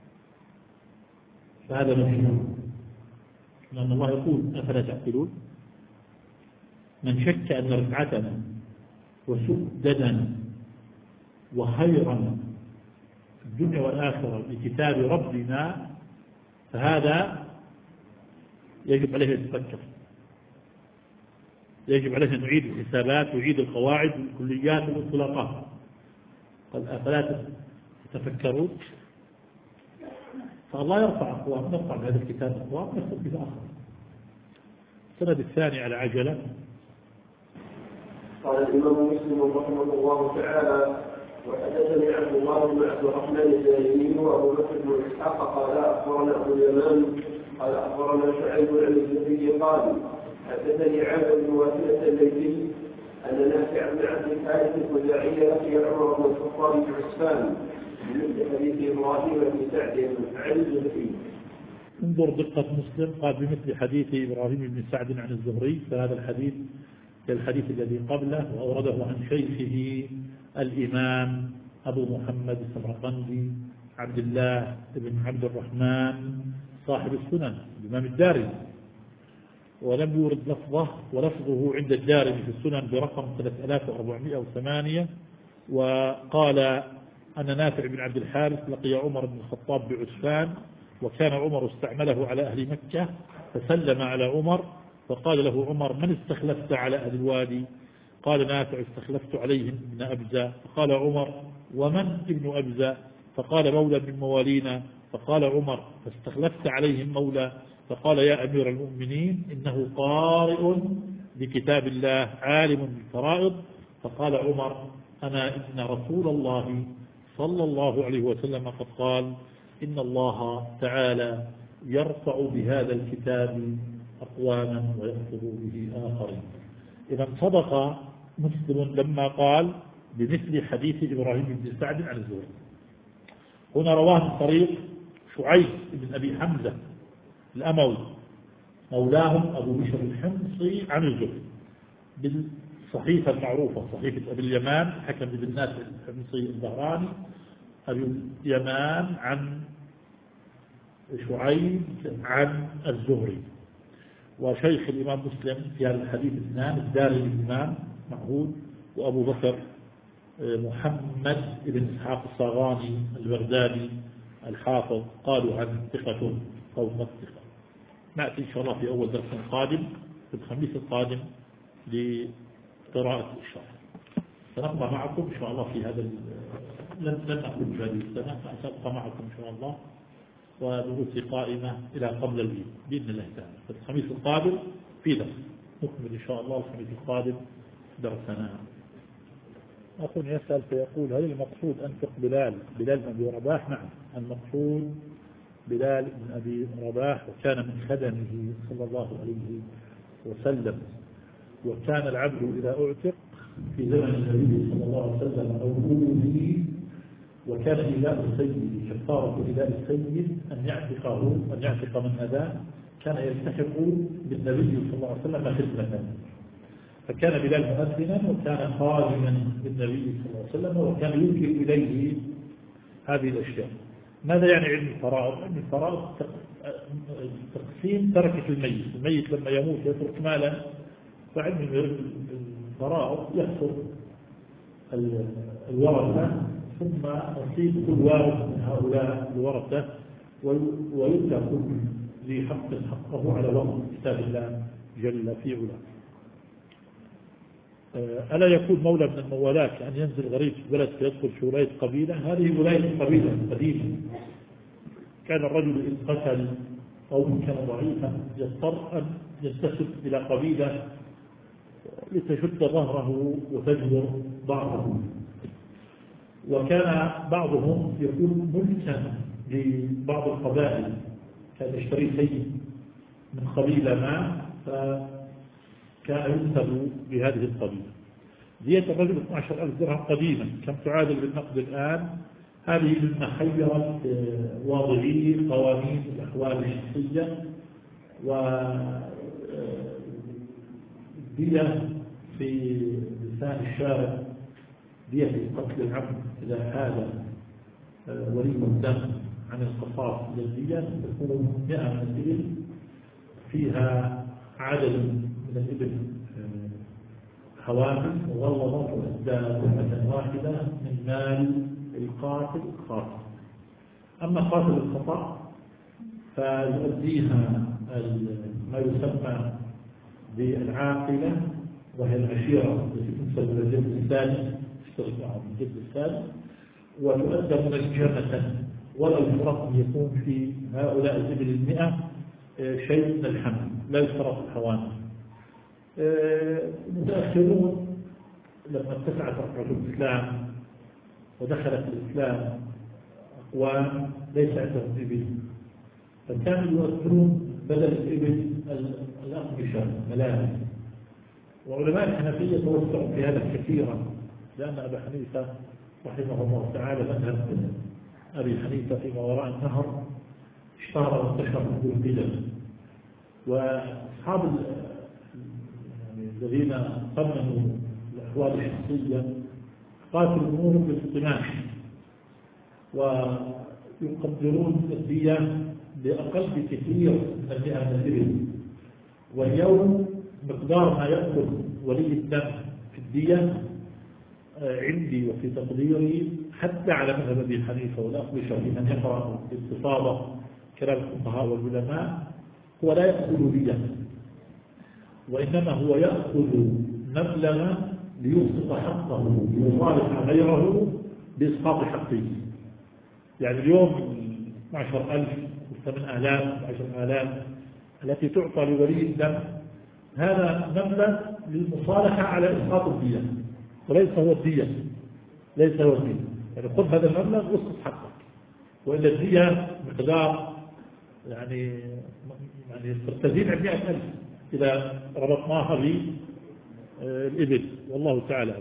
فهذا مجنون، لأن الله يقول أفلا تعقلون. من شك أن رفعتنا وسددنا وخيرا في الدنيا والآخرة بكتاب ربنا فهذا يجب عليه أن يتفكر، يجب عليه أن نعيد الحسابات ويعيد القواعد والكليات والانطلاقات. قال أفلا تتفكرون؟ فالله يرفع أقوام، نرفع بهذا الكتاب أقوام نسقط بالآخر. السند الثاني على عجلة. قال الإمام مسلم رحمه الله تعالى وحدثني عبد الله بن عبد الرحمن الزاهري وأبو بكر بن إسحاق قال أخبرنا أبو اليمان قال أخبرنا شعيب عن الزهري قال حدثني عبد بن واثلة الليثي أن نافع بن عبد الحارث الخزاعي لقي عمر بن الخطاب في عسفان بمثل حديث إبراهيم بن سعد عن الزهري. انظر دقة مسلم، قال بمثل حديث إبراهيم بن سعد عن الزهري، فهذا الحديث كالحديث الذي قبله، وأورده عن شيخه الإمام أبو محمد السمرقندي عبد الله بن عبد الرحمن صاحب السنن الإمام الدارمي، ولم يورد لفظه، ولفظه عند الدارمي في السنن برقم ثلاثة آلاف وأربعمائة وثمانية. وقال أن نافع بن عبد الحارث لقي عمر بن الخطاب بعسفان، وكان عمر استعمله على أهل مكة، فسلم على عمر فقال له عمر: من استخلفت على أهل الوادي؟ قال نافع: استخلفت عليهم ابن أبزة. فقال عمر: ومن ابن أبزة؟ فقال: مولى من موالينا. فقال عمر: فاستخلفت عليهم مولى؟ فقال: يا أمير المؤمنين، إنه قارئ بكتاب الله عالم بالفرائض. فقال عمر: أنا إن رسول الله صلى الله عليه وسلم قد قال: إن الله تعالى يرفع بهذا الكتاب أقواما ويخفض به آخرين. إذا صدق مسلم لما قال بمثل حديث إبراهيم بن سعد عن الزهري. هنا رواه من طريق شعيب بن أبي حمزة الأموي مولاهم أبو بشر الحمصي عن الزهري بالصحيفة المعروفة صحيفة أبي اليمان حكم بن الناس الحمصي البهراني أبي اليمان عن شعيب عن الزهري. وشيخ الإمام مسلم في هذا الحديث اثنان: الدارمي الإمام معهود، وأبو بكر محمد بن إسحاق الصاغاني البغدادي الحافظ، قالوا عن ثقة أو مثقة. نأتي إن شاء الله في أول درس قادم في الخميس القادم لقراءة الشرح. سنبقى معكم إن شاء الله في هذا لن نأخذ في هذه السنة، سنبقى معكم إن شاء الله ودروس قائمة إلى قبل العيد بإذن الله تعالى. الخميس القادم في درس نكمل إن شاء الله الخميس القادم درسنا. أخ يسأل فيقول: هل المقصود أنفق بلال بلال بن أبي رباح؟ نعم، المقصود بلال بن أبي رباح، وكان من خدمه صلى الله عليه وسلم، وكان العبد إذا أعتق في زمن النبي صلى الله عليه وسلم أو أولي، وكان إلاء السيد كفارة إلاء السيد أن يعتقه أن يعتق من أذاه، كان يلتحق بالنبي صلى الله عليه وسلم خدمة. فكان بلال مؤذنا وكان خادما للنبي صلى الله عليه وسلم، وكان ينكر إليه هذه الأشياء. ماذا يعني علم الفرائض؟ علم الفرائض تقسيم تركة الميت. الميت لما يموت يترك مالا، فعلم الفرائض يحصل الورثة ثم نصيب كل وارث من هؤلاء الورثة، ويؤتى كل ذي حق حقه على وقت كتاب الله جل في علاه. ألا يكون مولى من الموالاه كأن ينزل غريب في بلد فيدخل في ولاية قبيلة؟ هذه ولاية قبيلة قديمة. كان الرجل إن قتل أو كان ضعيفا يضطر أن ينتسب إلى قبيلة لتشد ظهره وتجبر ضعفه. وكان بعضهم يكون ملكا لبعض القبائل، كان يشتري سيد من قبيلة ما فكان ينسب بهذه القبيلة. دية الرجل اثني عشر ألف درهم قديما، كم تعادل بالنقد الآن؟ هذه مما خيرت واضعي قوانين الأحوال الشخصية. ودية في لسان الشارع دية قتل العبد إذا حال ولي الدم عن القصاص إلى الدية تكون مئة من الإبل، فيها عدد من الإبل حوافز وغلظت وأدى لحمة واحدة من مال القاتل خاصة. أما قاتل الخطأ فيؤديها ما يسمى بالعاقلة، وهي العشيرة التي تنسب إلى الجد الثاني تشترك معهم الجد الثاني، وتؤدى منجمة، ولا يشترط أن يكون في هؤلاء الإبل المئة شيء من الحمل، لا يشترط الحوامل. المتأخرون لما اتسعت رفعة الإسلام ودخلت الإسلام أقوام ليس عندهم إبل، فكانوا يؤثرون بدل الإبل الأقمشة ملابس. وعلماء الحنفية توسعوا في هذا كثيرا، لأن أبا حنيفة رحمه الله تعالى مذهب أبي حنيفة فيما وراء النهر اشتهر وانتشر بالبدل. وأصحاب الذين قننوا الأحوال الشخصية قاتلوا الأمور بالاصطناع، ويقدرون الدية بأقل بكثير من المئة من الإبل. واليوم مقدار ما يأخذ ولي الدم في الدية عندي وفي تقديري حتى على مذهب أبي حنيفة والأقبشة في من يقرأ باستفاضة كلام الفقهاء والعلماء هو لا يأخذ دية، وإنما هو يأخذ مبلغا ليسقط حقه ليصالح غيره بإسقاط حقه. يعني اليوم عشر ألف وثمان آلاف وعشر آلاف التي تعطى لولي الدم هذا مبلغ للمصالحة على إسقاط الدية وليس هو الدية، ليس هو الدية. يعني خذ هذا المبلغ واسقط حقك، وإلا الدية مقدار يعني يعني تزيد عن مئة ألف إذا ربطناها بالإبل. والله تعالى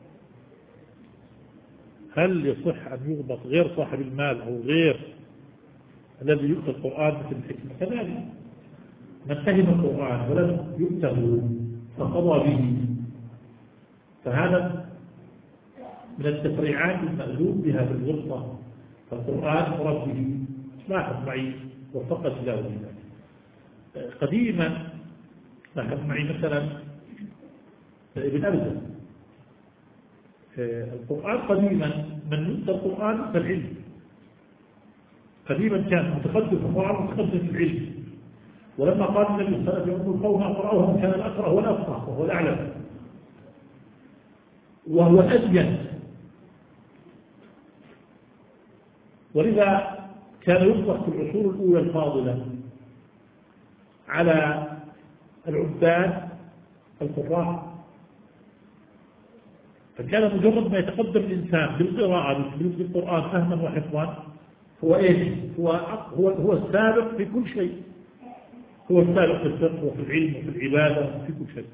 هل يصح أن يغبط غير صاحب المال أو غير الذي يؤتى القرآن مثل الحكمة؟ كذلك من فهم القرآن ولم يؤته فقضى به فهذا من التفريعات المأذون بها في الغلطة. فالقرآن مراد به. لاحظ معي وفقت الله ولله قديما، لاحظ معي مثلا ابن أبزة القرآن قديما من يؤتى القرآن فالعلم. قديما كان متقدم في القرآن متقدم في العلم، ولما قال النبي صلى الله عليه وسلم القوم أقرأهم كان الأقرأ هو الأفقه وهو الأعلم وهو الأدين. ولذا كان يطلق في العصور الأولى الفاضلة على العباد القراء. فكان مجرد ما يتقدم الإنسان بالقراءة بالقرآن فهما وحفظا هو إيش؟ هو هو هو السابق في كل شيء، هو السابق في الفقه وفي العلم وفي العبادة وفي كل شيء.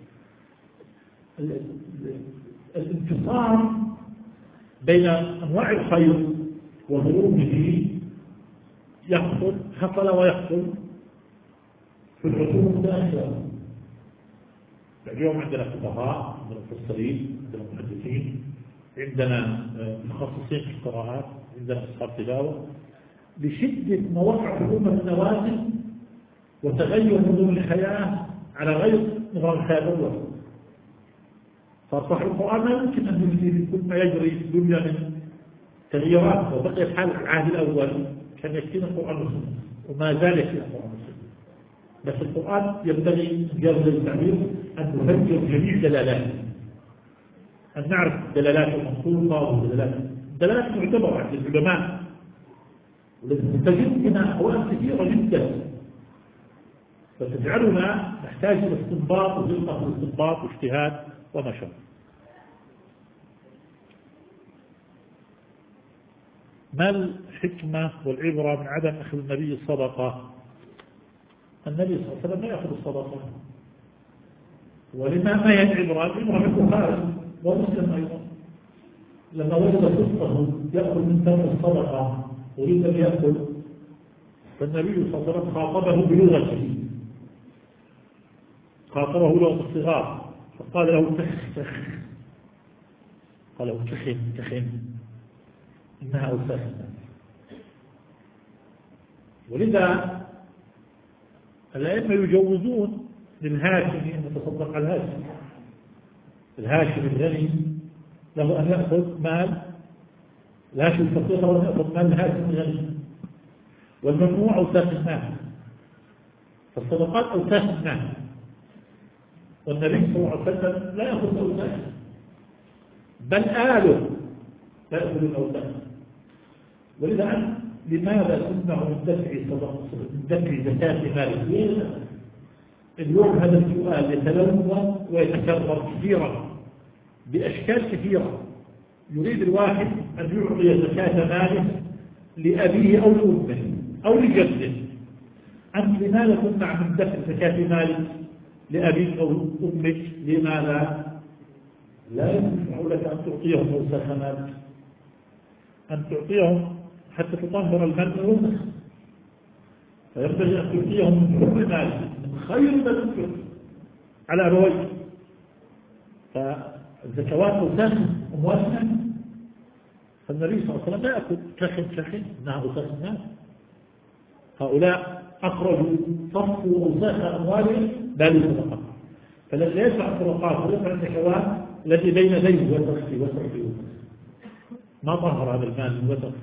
الانتصار بين أنواع الخير وظروفه يحصل حصل ويحصل في العصور المتأخرة. اليوم عندنا فقهاء، عندنا مفسرين، عندنا محدثين، عندنا متخصصين في القراءات، عندنا أصحاب تلاوة. بشدة ما وقع في الأمة النوازل وتغير نظام الحياة على غير نظام الحياة الأول، فصاحب القرآن لا يمكن أن يجري كل ما يجري في الدنيا من تغييرات. وبقي حال العهد الأول كان يكفينا القرآن والسنة وما زال يكفي القرآن والسنة. بس القرآن ينبغي جاز التعبير أن نفكر جميع دلالاته، أن نعرف دلالات المنصوصة والدلالات دلالات معتبرة عند العلماء، ولكن هنا أحوال كثيرة جدا فتجعلنا نحتاج إلى استنباط ودقة في الاستنباط واجتهاد وما شابه. ما الحكمة والعبرة من عدم أخذ النبي الصدقة؟ النبي صلى الله عليه وسلم لا يأخذ الصدقة. ولما ما هي العبرة؟ العبرة في البخاري ومسلم أيضا لما وجد صدقه يأخذ من ثمن الصدقة يريد أن يأكل، فالنبي صلى الله عليه وسلم خاطبه بلغته، خاطبه لغة الصغار فقال له تخ تخ، قال له تخن تخن إنها أوساخ. ولذا الأئمة يجوزون للهاشمي أن يتصدق على الهاشمي. الهاشمي الغني له أن يأخذ مال الهاشمي الفقير له أن يأخذ مال الهاشمي الغني، والممنوع أوساخ الناس، فالصدقات أوساخ الناس، والنبي صلى الله عليه وسلم لا يأخذ أوساخ بل آله لا يأخذ الأوساخ. ولذا لماذا تمنع من دفع صدقة من دفع زكاة ماله؟ اليوم هذا السؤال يتلون ويتكرر كثيرا بأشكال كثيرة. يريد الواحد أن يعطي زكاة ماله لأبيه أو لأمه أو لجده. أنت لماذا تمنع من دفع زكاة مالك لأبيك أو أمك؟ لماذا لا يسمح لك أن تعطيهم أوساخ مالك؟ أن تعطيهم حتى تطهر المال من الوسخ، فينبغي أن تعطيهم من حر مالك من خير ما تنفق على أبويك. فالزكوات أوساخ أموالنا، فالنبي صلى الله عليه وسلم لا يأكل كخن كخن إنها أوساخ الناس. هؤلاء أخرجوا صفوا أوساخ أموالهم بل صدقة، فالذي يدفع الصدقات ويدفع الزكوات الذي بين يديه وسخ في وسخ في وسخ ما طهر هذا المال من وسخ.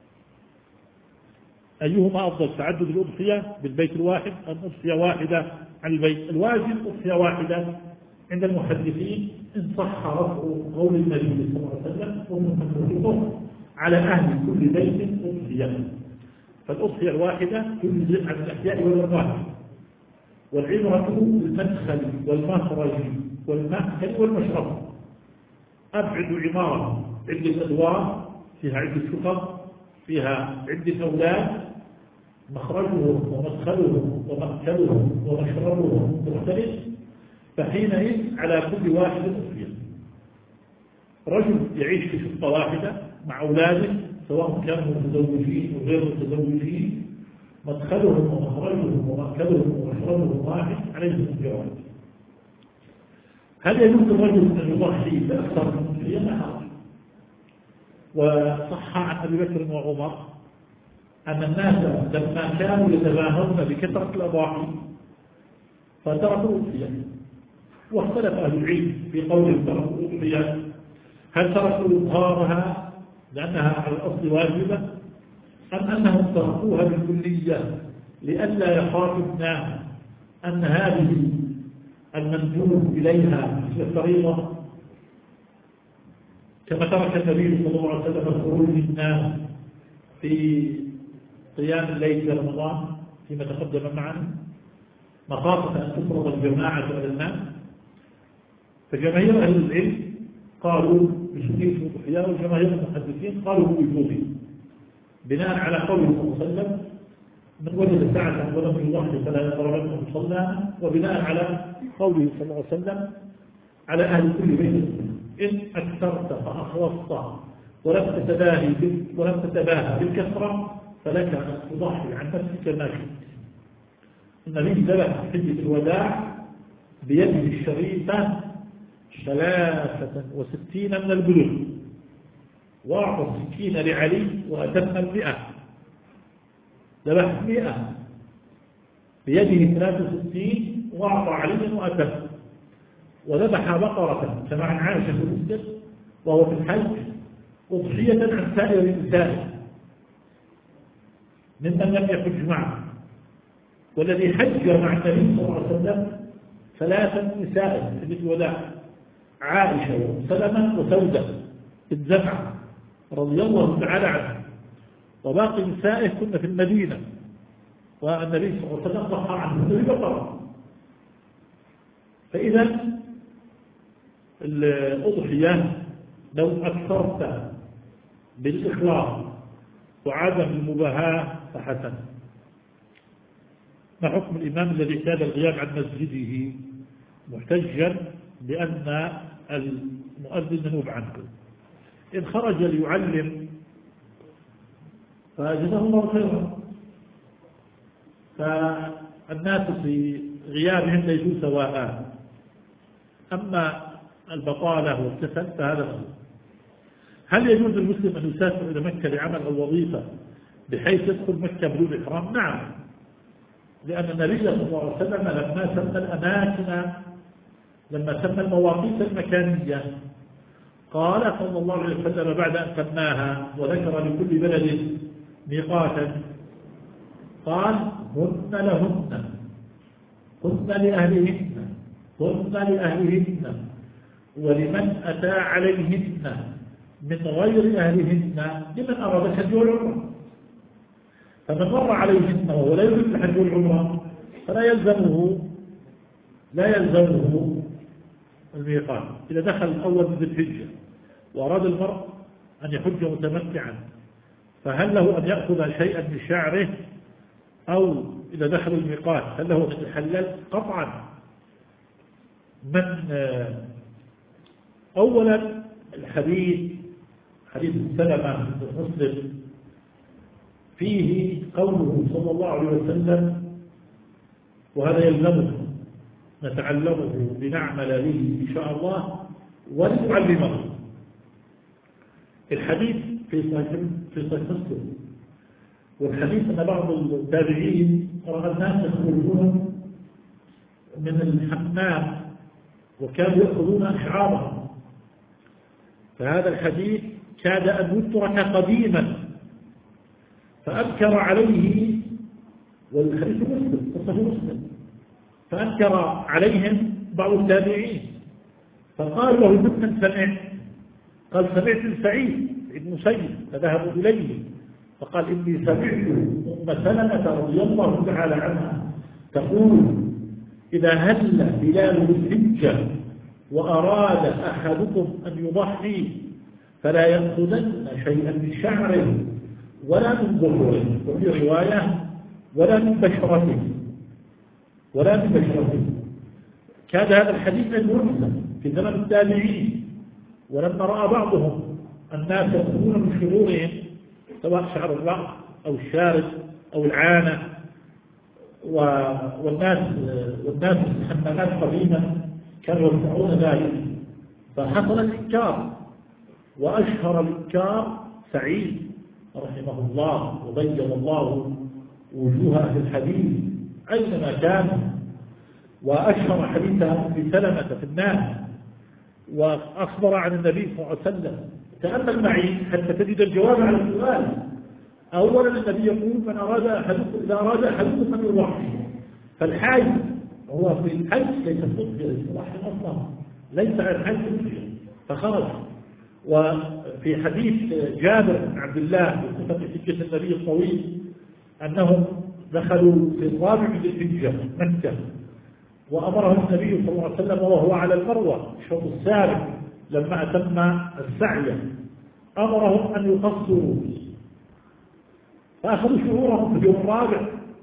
أيهما أفضل، تعدد الأضحية بالبيت الواحد أم أضحية واحدة عن البيت. الواجب أضحية واحدة عند المحدثين إن صح رفع قول النبي صلى الله عليه وسلم ومن على أهل كل بيت أضحية. فالأضحية الواحدة تجزئ عن الأحياء والأموات، والعبرة بالمدخل والمخرج والمأكل والمشرب. أبعد عمارة عدة أدوار فيها عدة شقق فيها عدة أولاد، مخرجهم ومدخلهم ومأكلهم ومشربهم مختلف، فحينئذ على كل واحد أضحية. رجل يعيش في شقة واحدة مع أولاده سواء كانوا متزوجين وغير متزوجين، مدخلهم ومخرجهم ومأكلهم ومشربهم واحد، عليهم الجواز. هل يجوز الرجل أن يضحي بأكثر من أضحية؟ نعم. وصح عن أبي بكر وعمر أن الناس لما كانوا يتباهون بكثرة الأضاحي فتركوا الأضحية، واختلف أهل العلم في قول تركوا الأضحية، هل تركوا إظهارها لأنها على الأصل واجبة، أم أنهم تركوها بالكلية لئلا يخاف الناس أن هذه المندوب إليها مثل الفريضة، كما ترك النبي صلى الله عليه وسلم الخروج للناس في قيام الليل في رمضان فيما تقدم معنا مخافة أن تفرض الجماعة على الناس. فجماهير أهل العلم قالوا بشديد الأضحية، وجماهير المحدثين قالوا بوجوبه بناء على قوله صلى الله عليه وسلم من وجد ساعة ولم يضحي فلا يقربن مصلاها، وبناء على قوله صلى الله عليه وسلم على أهل كل بيت إن أكثرت فأخلصت ولم تتباهي ولم تتباهى بالكثرة فلك أن تضحي عن نفسك ما شئت. النبي ذبح حجة الوداع بيده الشريفة ثلاثة وستين من البلوغ، وأعطى السكين لعلي وأتم المئة، ذبح مئة بيده ثلاثة وستين وأعطى علي وأتم، وذبح بقرة كما عن عائشة في المسجد وهو في الحج أضحية عن سائر النساء ممن لم يحج معه. والذي حج مع النبي صلى الله عليه وسلم ثلاثة نساء في الوداع، عائشة وسلمة وسودة بنت زمعة رضي الله تعالى عنها، وباقي نسائه كنا في المدينة، والنبي صلى الله عليه وسلم ضحى عنه ببقرة. فإذا الأضحية لو أكثرت بالإخلاص وعدم المباهاة فحسن. ما حكم الإمام الذي اعتاد الغياب عن مسجده محتجا بأن المؤذن منوب عنه؟ إن خرج ليعلم فجزاه الله خيرا، فالناس في غيابهم ليسوا سواء، أما البطالة والكسل فهذا هو. هل يجوز للمسلم أن يسافر إلى مكة لعمل أو وظيفة بحيث يدخل مكة بدون إحرام؟ نعم، لأن النبي صلى الله عليه وسلم لما سمى الأماكن لما سمى المواقيت المكانية قال صلى الله عليه وسلم بعد أن سماها وذكر لكل بلد ميقاتا قال هن لهن هن لأهلهن هن لأهلهن ولمن أتى عليهن من غير أهلهن لمن أراد الحج والعمرة. فمن مر عليهن وهو لا يريد الحج والعمرة فلا يلزمه لا يلزمه الميقات. إذا دخل الأول من ذي الحجة وأراد المرء أن يحج متمتعا فهل له أن يأخذ شيئا من شعره، أو إذا دخل الميقات هل له أن يحلل؟ قطعا. من أولا الحديث حديث سلمة بن مسلم فيه قوله صلى الله عليه وسلم وهذا يلزمه نتعلمه لنعمل به إن شاء الله ونعلمه. الحديث في صحيح في صحيح مسلم، والحديث أن بعض التابعين رأى الناس يخرجون من الحمام وكانوا يأخذون أشعارهم، فهذا الحديث كاد أن يترك قديما فأنكر عليه، والحديث مسلم صحيح مسلم فأنكر عليهم بعض التابعين فقال له ممن سمعت؟ قال سمعت سعيد بن مسيب فذهبوا إليه فقال إني سمعت أم سلمة رضي الله تعالى عنها تقول إذا هل بلال بالحجة وأراد أحدكم أن يضحي فلا يأخذن شيئا من شعره ولا من ظهره وفي رواية ولا من بشرته ولا من بشرته. كان هذا الحديث مرسل في زمن التابعين، ولما رأى بعضهم الناس يأخذون من شعورهم سواء شعر الرأس أو الشارب أو العانة والناس والناس الحمامات قديما كانوا يرفعون ذلك، فحصل الإنكار وأشهر الإنكار سعيد رحمه الله وبين الله وجوه أهل الحديث أينما كان، وأشهر حديث أم سلمة في الناس وأخبر عن النبي صلى الله عليه وسلم. تأمل معي حتى تجد الجواب على السؤال. أولا النبي يقول من أراد أحدكم إذا أراد أحدكم أن يضحي، فالحاج هو في الحج ليس تضحي أصلا، ليس على الحج فخرج. وفي حديث جابر بن عبد الله في صفة حجة النبي الطويل أنهم دخلوا في الرابع من الحجة مكة، وأمرهم النبي صلى الله عليه وسلم وهو على المروة الشوط السابع لما أتم السعي أمرهم أن يقصروا، فأخذوا شعورهم في اليوم الرابع.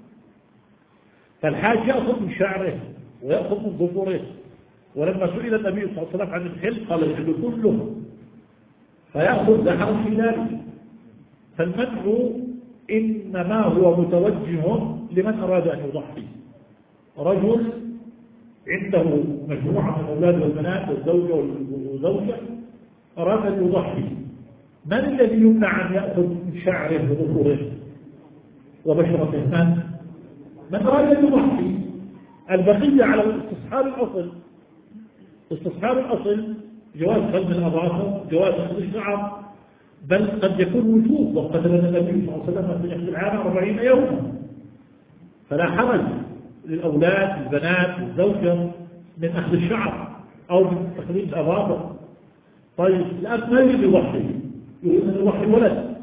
فالحاج يأخذ من شعره ويأخذ من ظفره، ولما سئل النبي صلى الله عليه وسلم عن الحل قال الحل كله، فيأخذ لا حرج في ذلك. فالمنع إنما هو متوجه لمن أراد أن يضحي. رجل عنده مجموعة من الأولاد والبنات والزوجة والزوجة أراد أن يضحي، من الذي يمنع أن يأخذ من شعره وظهوره وبشرته؟ من؟ من أراد أن يضحي. البقية على استصحاب الأصل، استصحاب الأصل جواز خلم الأظافر، جواز أخذ الشعر، بل قد يكون وجوب، وقد لنا النبي صلى الله عليه وسلم في أخذ العام أربعين يوما، فلا حرج للأولاد البنات الزوجة من أخذ الشعر أو من تخليل الأظافر. طيب الأب ما يريد يضحي، يريد أن يضحي الولد،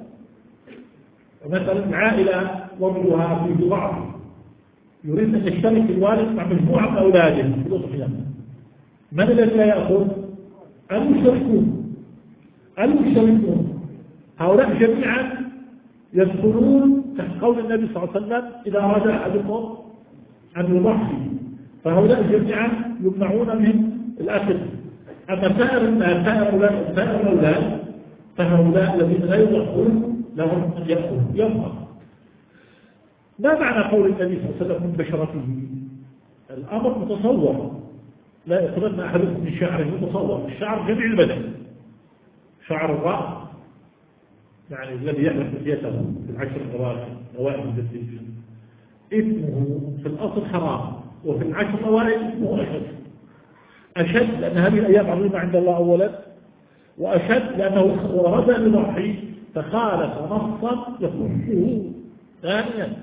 مثلا العائلة وضعها في ضعف، يريد أن يشترك الوالد مع مجموعة من أولاده في الأضحية، من الذي لا يأخذ؟ المشتركون. المشتركون هؤلاء جميعا يدخلون تحت قول النبي صلى الله عليه وسلم إذا أراد أحدكم أن يضحي، فهؤلاء جميعا يمنعون من الأكل. أما سائر سائر الأولاد فهؤلاء الذين لا يضحون لهم أن يأكلوا يوما. ما معنى قول النبي صلى الله عليه وسلم من بشرته؟ الأمر متصور، لا يأخذن أحدكم من شعره متصور. الشعر جميع البدن، شعر الرأس يعني الذي يحدث لحيته في العشر الأواخر أوائل من ذي الحجة اسمه في الأصل حرام، وفي العشر الأوائل اسمه أشد. أشد لأن هذه الأيام عظيمة عند الله أولا، وأشد لأنه أراد أن يضحي فخالف نصا يخصه ثانيا.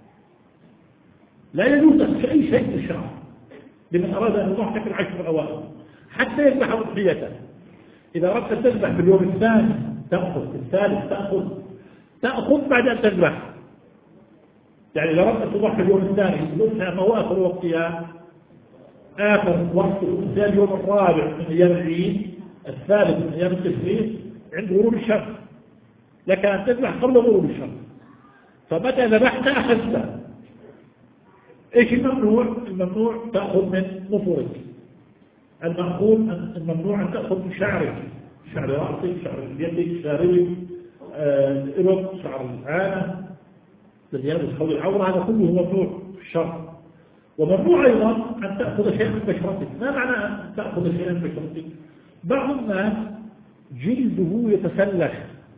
لا يجوز أي شيء في الشرع لمن أراد أن يضحي في العشر الأوائل حتى يذبح أضحيته. إذا أردت أن تذبح في اليوم الثاني تأخذ، في الثالث تأخذ، تأخذ بعد أن تذبح. يعني إذا أردت أن تضحي في اليوم الثاني الأضحية ما هو آخر وقتها، آخر وقت الأضحية اليوم الرابع من أيام العيد، الثالث من أيام التشريق عند غروب الشمس، لك أن تذبح قبل غروب الشمس. فمتى ذبحت أخذت. إيش الممنوع؟ الممنوع تأخذ من نفرك، المأخوذ الممنوع أن تأخذ من شعرك، شعر رأسك، شعر يدك، شعرك، الإبط، شعر العانة، زيادة الخول العورة، هذا كله ممنوع في الشرع. وممنوع أيضا أن تأخذ شيئا من بشرتك. ما معنى أن تأخذ شيئا من بشرتك؟ بعض الناس جلده يتسلخ،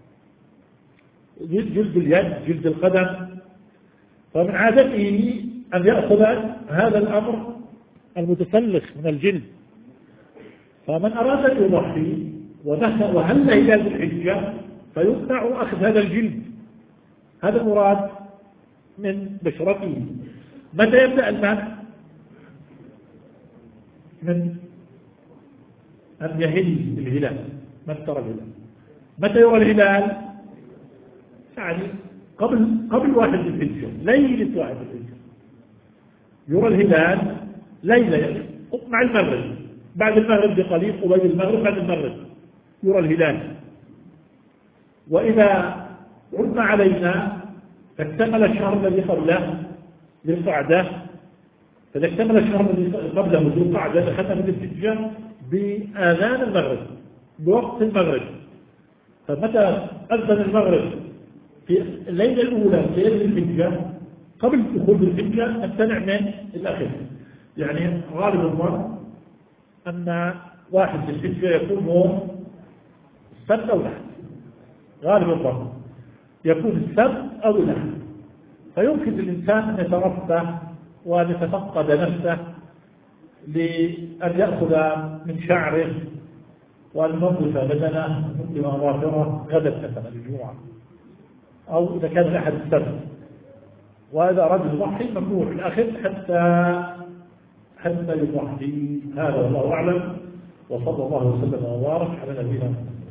جلد اليد، جلد القدم، فمن عادته أن يأخذ هذا الأمر المتسلخ من الجلد. فمن أراد أن يضحي وهل إلى ذي الحجة فيمنع أخذ هذا الجلد، هذا المراد من بشرته. متى يبدأ المنع؟ من أن يهل الهلال، من ترى الهلال. متى يرى الهلال؟ يعني قبل قبل واحد الحجة، ليلة واحد الحجة يرى الهلال ليلة مع المغرب، بعد المغرب بقليل، قبيل المغرب بعد المغرب يرى الهلال. وإذا عدنا علينا فاكتمل الشهر الذي قبله ذي القعدة، فإذا اكتمل الشهر الذي قبله ذي القعدة ختم الحجة بآذان المغرب، بوقت المغرب. فمتى أذن المغرب في الليلة الأولى في ليلة الحجة قبل دخول الحجة تمتنع من الأخير. يعني غالب الظن أن واحد في الحجة يكون يوم السبت أو الأحد، غالب الظن يكون السبت أو الأحد، فيمكن للإنسان أن يترفه وأن يتفقد نفسه لأن يأخذ من شعره وأن ينظف بدنه من أظافره غدا مثلا الجمعة، أو إذا كان الأحد السبت. وإذا أراد يضحي ممنوع في الآخر حتى حتى يضحي. هذا والله أعلم، وصلى الله وسلم وبارك على نبينا محمد.